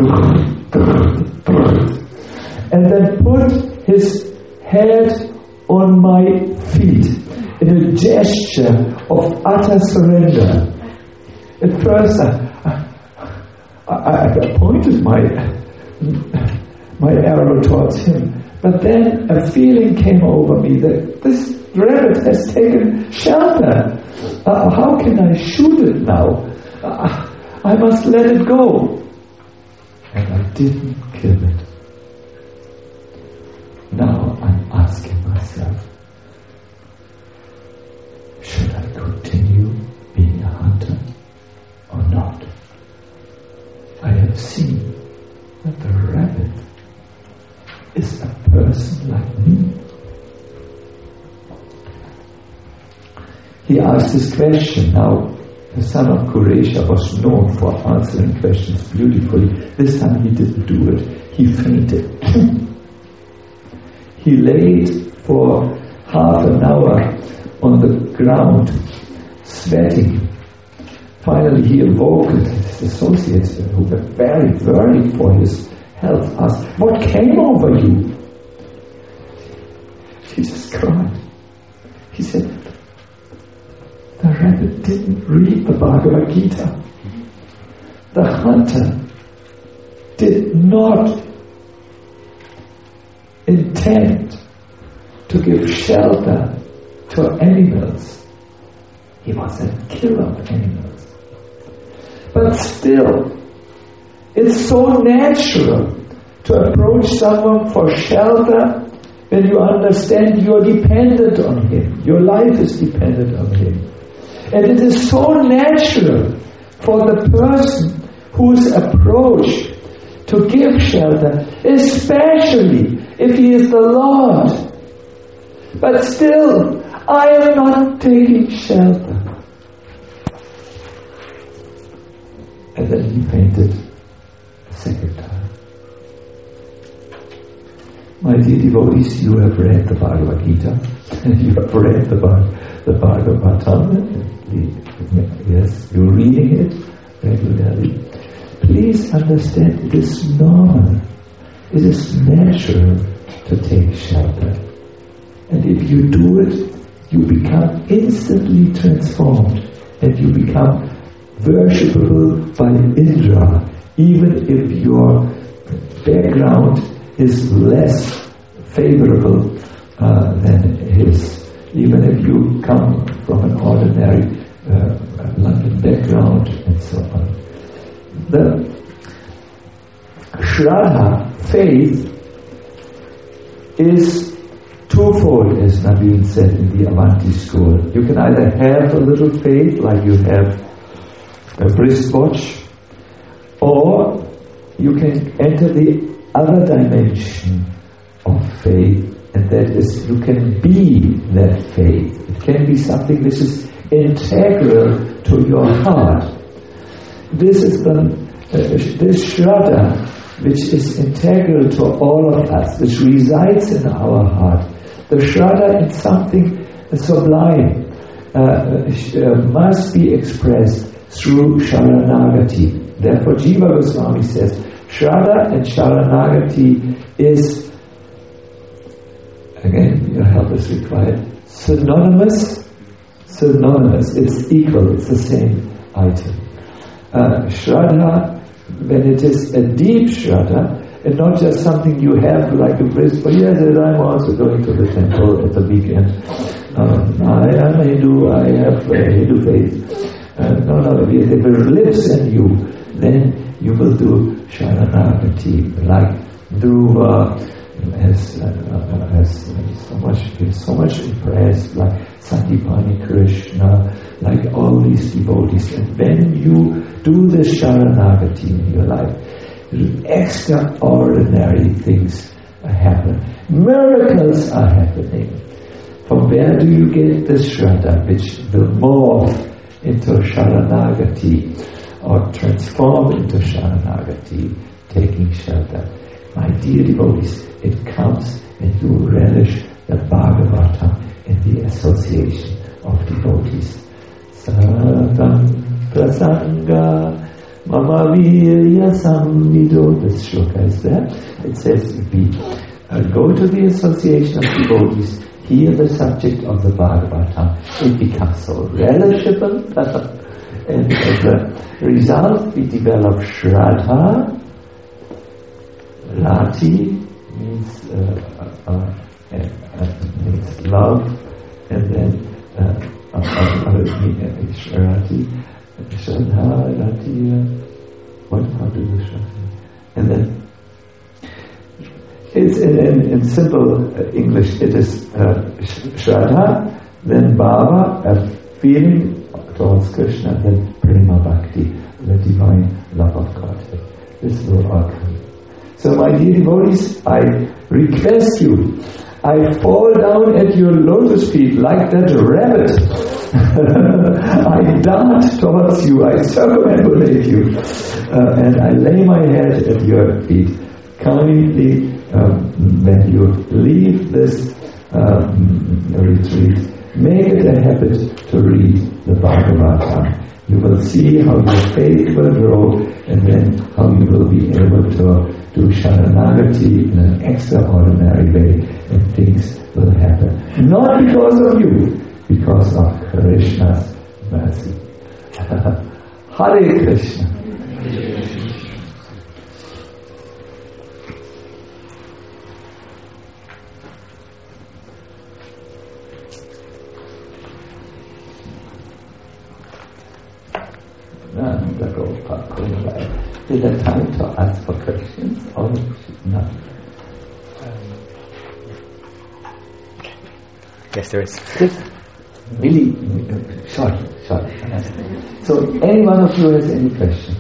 and then put his head on my feet in a gesture of utter surrender. At first I, I, I pointed my, my arrow towards him, but then a feeling came over me that this rabbit has taken shelter. Uh, how can I shoot it now? Uh, I must let it go. And I didn't kill it. Now I'm asking myself, should I continue being a hunter or not? I have seen that the rabbit is a person like me. He asked this question. Now, the son of Kuresha was known for answering questions beautifully. This time he didn't do it. He fainted. He laid for half an hour on the ground, sweating. Finally he awoke, and his associates, who were very worried for his health, asked, "What came over you?" He just cried. He said, "The rabbit didn't read the Bhagavad Gita. The hunter did not intend to give shelter to animals. He was a killer of animals. But still, it's so natural to approach someone for shelter when you understand you are dependent on him. Your life is dependent on him. And it is so natural for the person who is approached to give shelter, especially if he is the Lord. But still, I am not taking shelter. And then he fainted a second time. My dear devotees, you have read the Bhagavad Gita, and you have read the, the Bhagavatam. Yes, you're reading it regularly. Please understand, it is normal, it is natural to take shelter. And if you do it, you become instantly transformed, and you become worshipable by Indra, even if your background is less favorable uh, than his. Even if you come from an ordinary uh, London background and so on. The Shraddha, faith, is twofold, as Naveen said in the Avanti school. You can either have a little faith, like you have a wristwatch, or you can enter the other dimension of faith, and that is you can be that faith. It can be something which is integral to your heart. This is the uh, this Shraddha, which is integral to all of us, which resides in our heart. The Shraddha in something sublime uh, uh, must be expressed through Sharanagati. Therefore Jiva Goswami says Shraddha and Sharanagati is, again, your help is required, synonymous, synonymous, it's equal, it's the same item. Uh, Shraddha, when it is a deep Shraddha, and not just something you have like a wrist, but yes, I'm also going to the temple at the weekend. Um, I am Hindu, I have uh, Hindu faith. Uh, no, no, if it lives in you, then you will do Sharanagati, like Dhruva has, uh, has so much, is so much impressed, like Sandipani Krishna, like all these devotees. And when you do this Sharanagati in your life, extraordinary things happen. Miracles are happening. From where do you get this Shraddha, which will morph into Sharanagati or transform into Sharanagati, taking shelter? My dear devotees, it comes and you relish the Bhagavatam in the association of devotees. Satam prasanga mama virya samvido. This shloka is there. It says, we uh, go to the association of devotees, hear the subject of the Bhagavatam, it becomes so relishable, and as a result we develop Shraddha. Rati means, uh, uh, uh, uh, means love, and then uh, uh, uh, uh, Rati, Shraddha, Rati, uh, what, how do you Shraddha? And then it's in, in, in simple English, it is uh, Shraddha, then Bhava, a feeling towards Krishna, then Prema Bhakti, the divine love of God. This will all come. So my dear devotees, I request you, I fall down at your lotus feet like that rabbit. I dart towards you, I circumambulate you, uh, and I lay my head at your feet. Kindly, um, when you leave this um, retreat, make it a habit to read the Bhagavatam. You will see how your faith will grow, and then how you will be able to do Sharanagati in an extraordinary way, and things will happen. Not because of you, because of Krishna's mercy. Hare Krishna. Is there time to ask for questions or not? Yes, there is. Just really short, short. So, any one of you has any questions?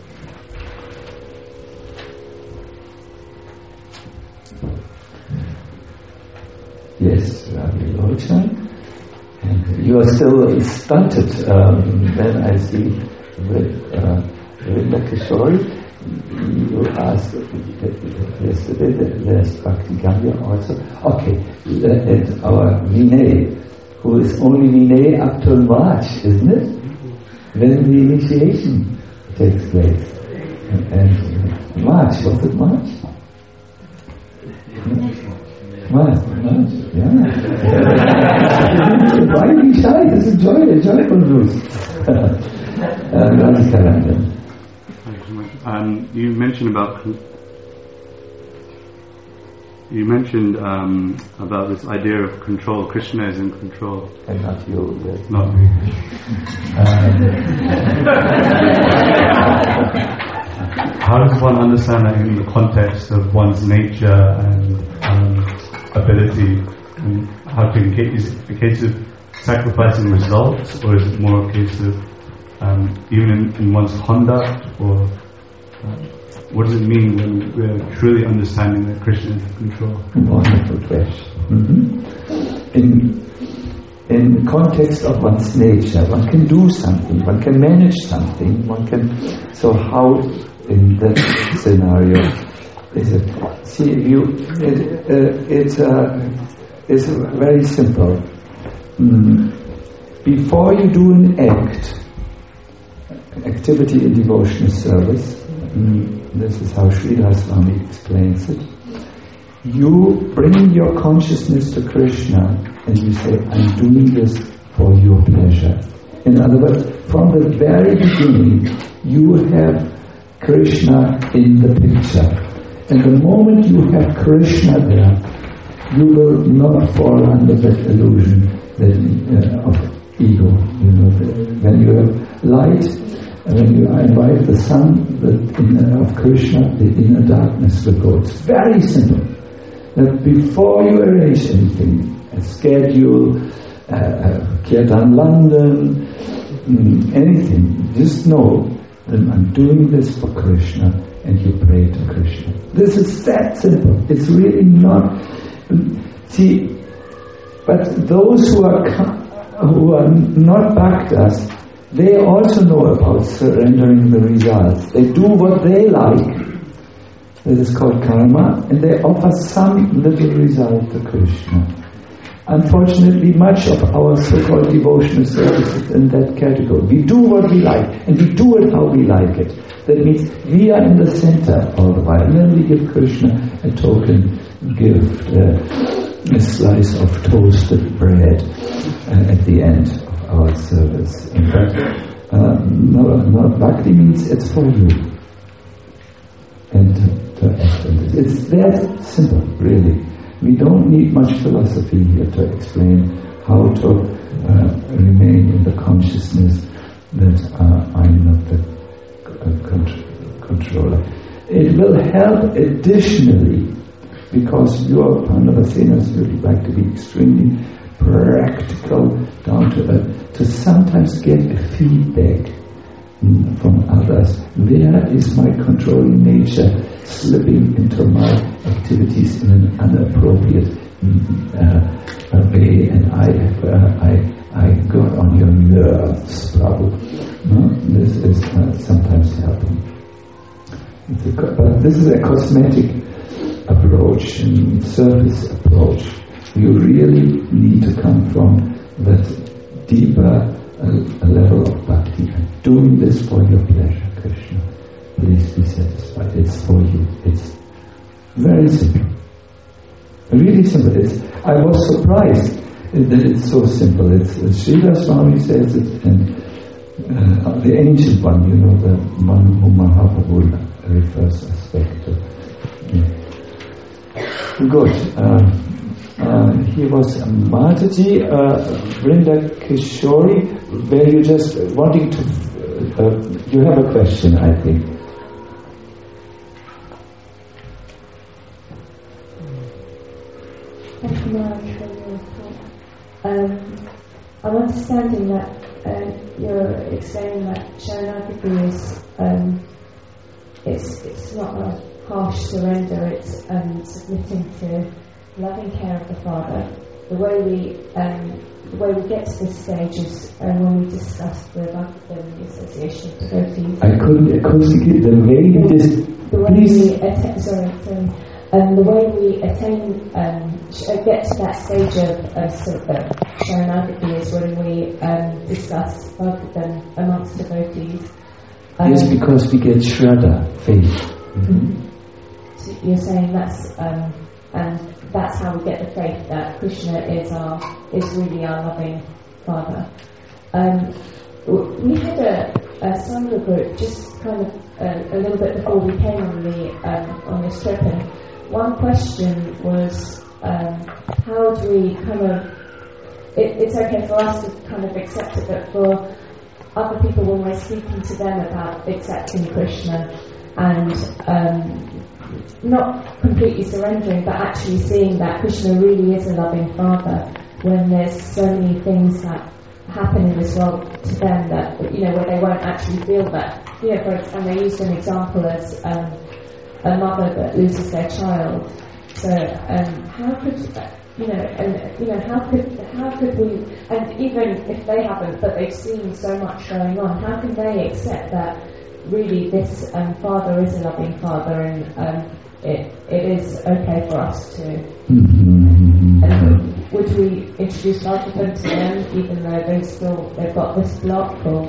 Yes, Rabbi Lochan. And you are still stunted um, when I see with uh, Vrinda Kishore. You asked yesterday that there's Bhakti Ganga also. Okay, and our Vinay, who is only Vinay up till March, isn't it? When the initiation takes place. And, and March, was it March? March, March, yeah. Why be shy? This is joy, a joyful news. uh, Um, you mentioned about you mentioned um, about this idea of control. Krishna is in control, and not you. Yes. Not me. How does one understand that in the context of one's nature and um, ability? And how to get, is it a case of sacrificing results, or is it more a case of um, even in, in one's conduct, or Uh, what does it mean when we're truly understanding that Krishna is in control? Wonderful question. Mm-hmm. In in the context of one's nature, one can do something, one can manage something, one can. So how in that scenario is it? See, you it uh, it's uh, it's very simple. Mm. Before you do an act, activity in devotional service. Mm, this is how Sridhar Swami explains it. You bring your consciousness to Krishna and you say, I'm doing this for your pleasure. In other words, from the very beginning, you have Krishna in the picture. And the moment you have Krishna there, you will not fall under that illusion that, uh, of ego. You know, when you have light, and when you invite the sun the inner of Krishna, the inner darkness will go. It's very simple. That before you arrange anything, a schedule, uh, uh, Kirtan London, mm, anything, just know that I'm doing this for Krishna, and you pray to Krishna. This is that simple. It's really not. See, but those who are who are not bhaktas, they also know about surrendering the results. They do what they like. This is called karma, and they offer some little result to Krishna. Unfortunately, much of our so-called devotional service is in that category. We do what we like, and we do it how we like it. That means we are in the center all the while, and then we give Krishna a token gift, uh, a slice of toasted bread uh, at the end of our service. In fact, uh, no, no, bhakti means it's for you. And to act on this. It's that simple, really. We don't need much philosophy here to explain how to uh, remain in the consciousness that uh, I'm not the uh, con- controller. It will help additionally, because your Pandavasenas would like to be extremely practical, down to earth, to sometimes get a feedback from others. Where is my controlling nature slipping into my activities in an inappropriate uh, way, and I, uh, I, I got on your nerves, Prabhu. No? This is uh, sometimes happening. Co- but this is a cosmetic approach, and surface approach. You really need to come from that deeper a, a level of bhakti. I'm doing this for your pleasure, Krishna. Please be satisfied. It's for you. It's very simple. Really simple. It's, I was surprised that it's so simple. It's, Srila Swami says it, and uh, the ancient one, you know, the one whom Mahaprabhu refers aspect to. Yeah. Good. Uh, Uh, he was Mataji, uh, Vrinda Kishori, where you just wanting to, uh, uh, you have a question, I think. Thank you, Maharaj, for your talk. Um, I'm understanding that uh, you're explaining that Sharanagati is, um, it's, it's not a harsh surrender, it's um, submitting to loving care of the Father. The way we um, the way we get to this stage is uh, when we discuss the Bhakti and the association of devotees. I couldn't acoustically the way you dis- the way please. we atta- sorry, sorry. Um, the way we attain um, sh- get to that stage of uh, sort of Sharanagati is when we um, discuss Bhakti amongst devotees. Um, yes, because we get Shraddha, faith. Mm-hmm. So you're saying that's um, and that's how we get the faith that Krishna is our is really our loving Father. Um, we had a, a Sangha group just kind of a, a little bit before we came on the um, on this trip, and one question was um, how do we kind of it, it's okay for us to kind of accept it, but for other people when we're speaking to them about accepting Krishna and um, not completely surrendering, but actually seeing that Krishna really is a loving Father, when there's so many things that happen in this world to them that, you know, where they won't actually feel that. You know, for example, they used an example as um, a mother that loses their child. So um, how could, you know, and you know, how could how could we? And even if they haven't, but they've seen so much going on, how can they accept that? Really, this um, Father is a loving Father, and um, it it is okay for us to. Mm-hmm. And would we introduce Bhagavatam to them, even though they still they've got this block? Or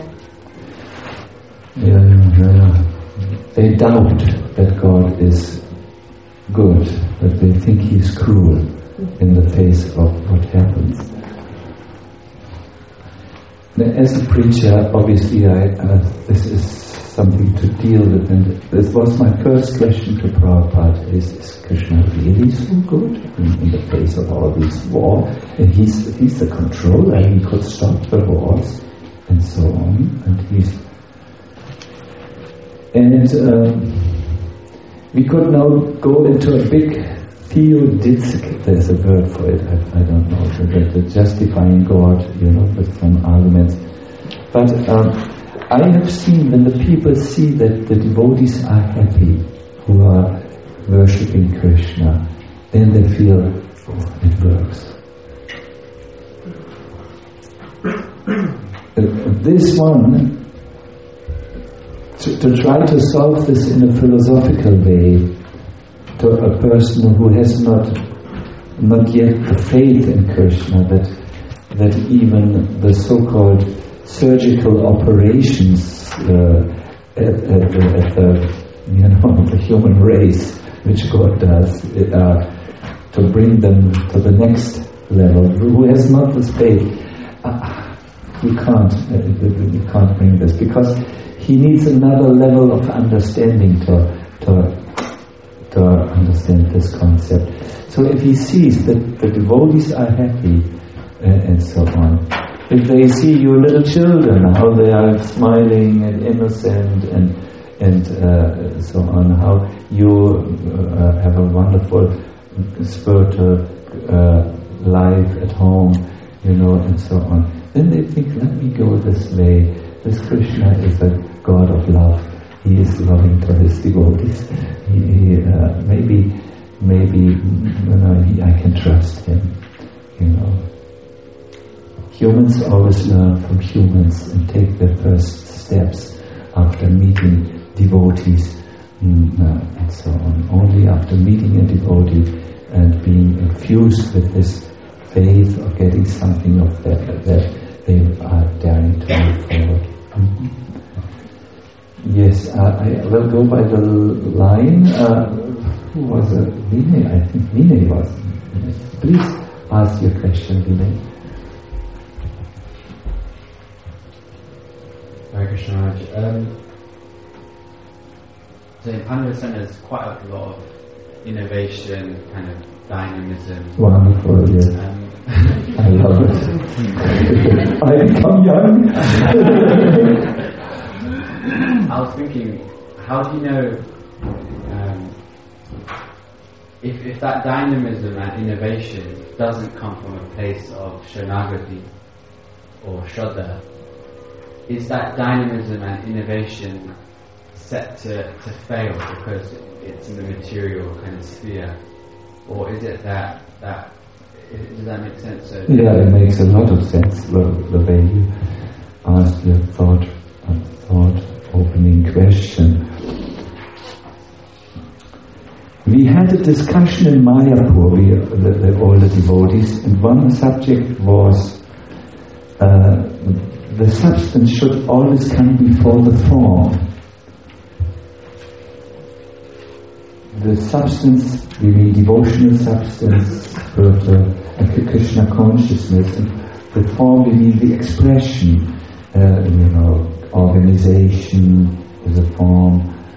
Yeah, yeah. They doubt that God is good, that they think He's cruel in the face of what happens. Now, as a preacher, obviously, I uh, this is something to deal with, and this was my first question to Prabhupada: Is, is Krishna really so good in, in the face of all these war? And he's he's the controller; he could stop the wars and so on, and he's and um, we could now go into a big theoditic. There's a word for it. I, I don't know. The, the justifying God, you know, with some arguments, but. Um, I have seen when the people see that the devotees are happy, who are worshipping Krishna, then they feel, oh, it works. uh, this one, to, to try to solve this in a philosophical way, to a person who has not not yet the faith in Krishna, that that even the so-called surgical operations uh, at, at, the, at the you know the human race, which God does, uh, to bring them to the next level, who has not this faith, uh, you can't uh, you can't bring this, because he needs another level of understanding to to. to understand this concept. So if he sees that the devotees are happy uh, and so on, if they see your little children, how they are smiling and innocent and and uh, so on, how you uh, have a wonderful spiritual uh, life at home, you know, and so on, then they think, let me go this way. This Krishna is a God of love. He is loving to his devotees. He, he, uh, maybe, maybe, you know, he, I can trust him. You know, humans always learn from humans and take their first steps after meeting devotees and, uh, and so on. Only after meeting a devotee and being infused with this faith or getting something of that, that they are daring to move forward. Mm-hmm. Yes, uh, I will go by the line. Uh, who was it? Vinay, I think Vinay was. Please ask your question, Vinay. Hare Krishna Maharaj. Um, so in Pandava Center there's quite a lot of innovation, kind of dynamism. Wonderful, yes. Um, I love it. I become young. I was thinking, how do you know um, if, if that dynamism and innovation doesn't come from a place of Sharanagati or Shraddha, is that dynamism and innovation set to, to fail because it's in the material kind of sphere? Or is it that, that does that make sense? So yeah, it makes a lot of sense, the, the way you asked your thought, uh, thought opening question. We had a discussion in Mayapur, we, the, the, all the devotees, and one subject was uh, the substance should always come before the form. The substance, we mean devotional substance, spiritual and Krishna consciousness, and the form, we mean the expression, uh, you know, organization is a form,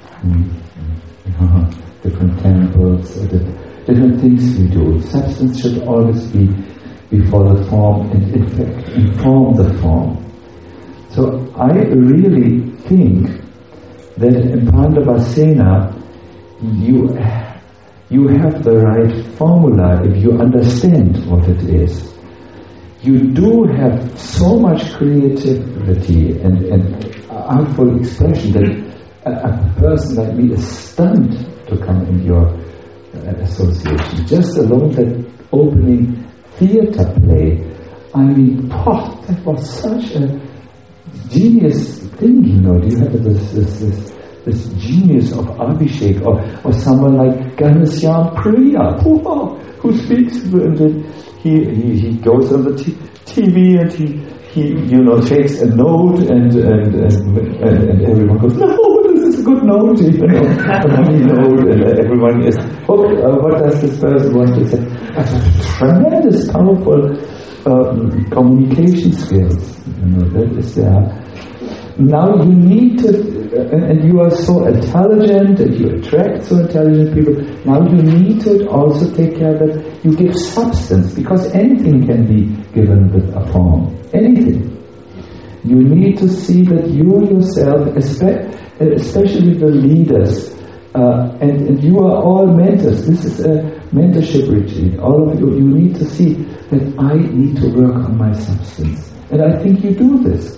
mm, different temples, uh, different things we do. Substance should always be before the form and in fact inform the form. So I really think that in Pandavasena you, you have the right formula if you understand what it is. You do have so much creativity and, and artful expression that a, a person like me is stunned to come in your uh, association. Just alone that opening theater play, I mean, oh, that was such a genius thing, you know. Do you have this, this, this, this genius of Abhishek, or, or someone like Ghanshyam Priya, oh, who speaks, and he, he, he goes on the t- TV and he, he, you know, takes a note and and, and, and, and everyone goes, no, this is a good note, you know, a funny note, and everyone is hooked. Uh, what does this person want to say? That's tremendous, powerful um, communication skills, you know, that is there. Now you need to, and, and you are so intelligent and you attract so intelligent people, now you need to also take care that you give substance, because anything can be given with a form. Anything. You need to see that you yourself, especially the leaders, uh, and, and you are all mentors. This is a mentorship retreat. All of you, you need to see that I need to work on my substance. And I think you do this.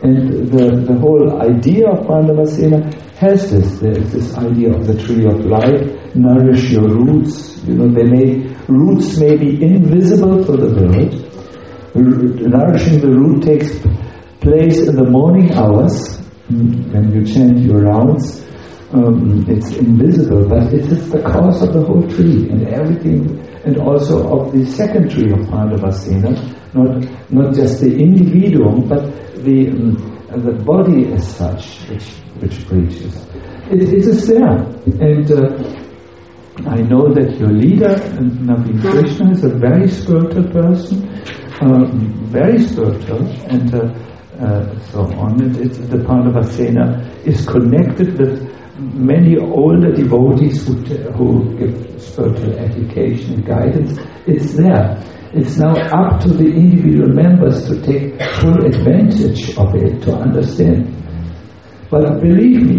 And the, the whole idea of Pandavasena has this. There is this idea of the tree of life. Nourish your roots. You know, they may, roots may be invisible to the world. Nourishing the root takes place in the morning hours. When you chant your rounds, um, it's invisible, but it is the cause of the whole tree and everything, and also of the second tree of Pandavasena, not not just the individuum, but the um, the body as such, which which preaches. It, it is there, and uh, I know that your leader, Naveen Krishna, is a very spiritual person, uh, very spiritual, and. Uh, Uh, so on. It, it, the Pandavasena is connected with many older devotees who, who give spiritual education and guidance. It's there. It's now up to the individual members to take full advantage of it, to understand. But believe me,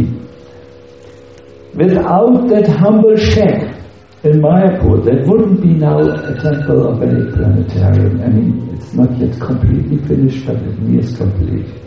without that humble shack in Mayapur, there wouldn't be now a temple of any planetarium. I mean, it's not yet completely finished, but it nears completion.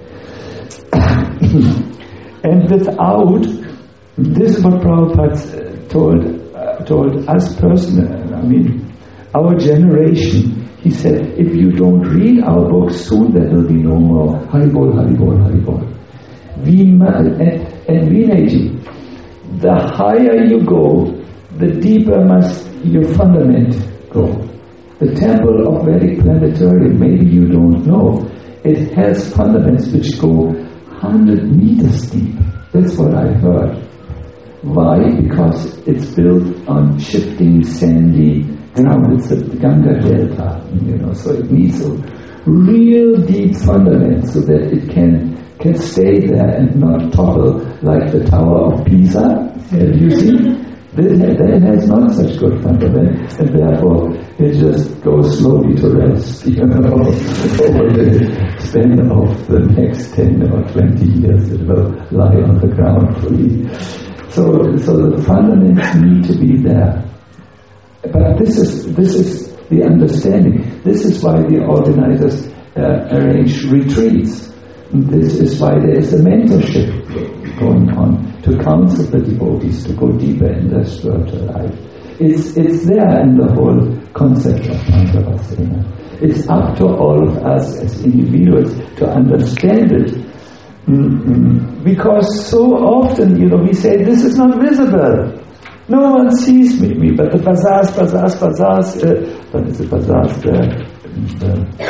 And without, this is what Prabhupada told, uh, told us personally, I mean, our generation. He said, if you don't read our books, soon there will be no more Haribol, Haribol, Haribol. We must, and, and Vinayji, the higher you go, the deeper must your fundament go. The temple of Vedic planetarium, maybe you don't know, it has fundaments which go one hundred meters deep. That's what I heard. Why? Because it's built on shifting, sandy ground. It's a Ganga Delta, you know, so it needs a real deep fundament so that it can can stay there and not topple like the Tower of Pisa. Have you seen? It has not such good fundament, and therefore it just goes slowly to rest, you know, over the span of the next ten or twenty years it will lie on the ground fully. So, so the fundamentals need to be there. But this is, this is the understanding. This is why the organizers uh, arrange retreats. This is why there is a mentorship going on to counsel the devotees to go deeper in their spiritual life. It's it's there in the whole concept of Pandavasena. It's up to all of us as individuals to understand it. Mm-hmm. Because so often, you know, we say, this is not visible. No one sees me, me but the bazaars, bazaars, bazaars, uh, what is the bazaars, the, the,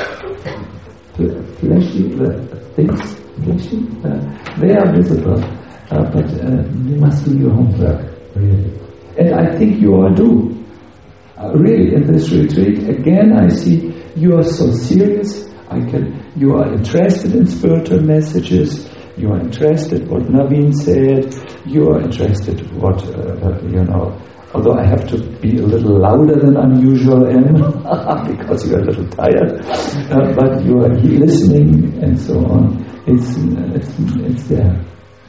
the fleshy, the things, fleshy, uh, they are visible. Uh, but uh, you must do your homework, really. And I think you all do. Uh, really, in this retreat, again, I see you are so serious. I can. You are interested in spiritual messages. You are interested what Naveen said. You are interested what uh, you know. Although I have to be a little louder than unusual, am because you are a little tired. Uh, but you are listening and so on. It's it's, it's there.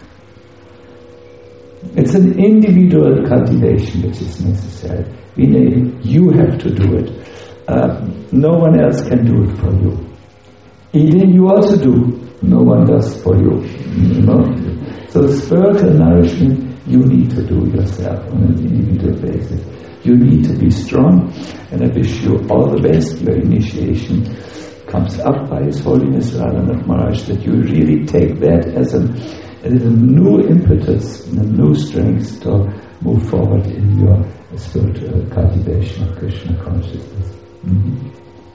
It's an individual cultivation which is necessary. Vinay, you have to do it. Uh, no one else can do it for you. Eating you also do. No one does for you. You know? So spiritual nourishment you need to do yourself on an individual basis. You need to be strong, and I wish you all the best. Your initiation comes up by His Holiness Radhanath Maharaj, that you really take that as a It is a new impetus and a new strength to move forward in your spiritual cultivation of Krishna consciousness. Mm-hmm.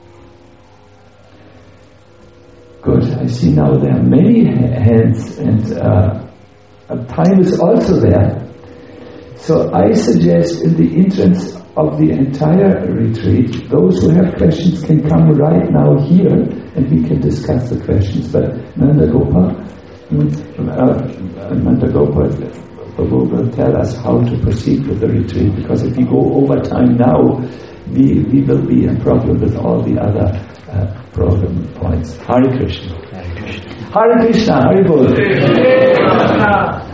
Good. I see now there are many hands, and uh, time is also there. So I suggest in the entrance of the entire retreat, those who have questions can come right now here, and we can discuss the questions. But Nanda Gopal, Uh, Nanda Gopal will tell us how to proceed with the retreat, because if we go over time now, we, we will be in problem with all the other uh, problem points. Hare Krishna. Hare Krishna. Hare Krishna. Hare Bol.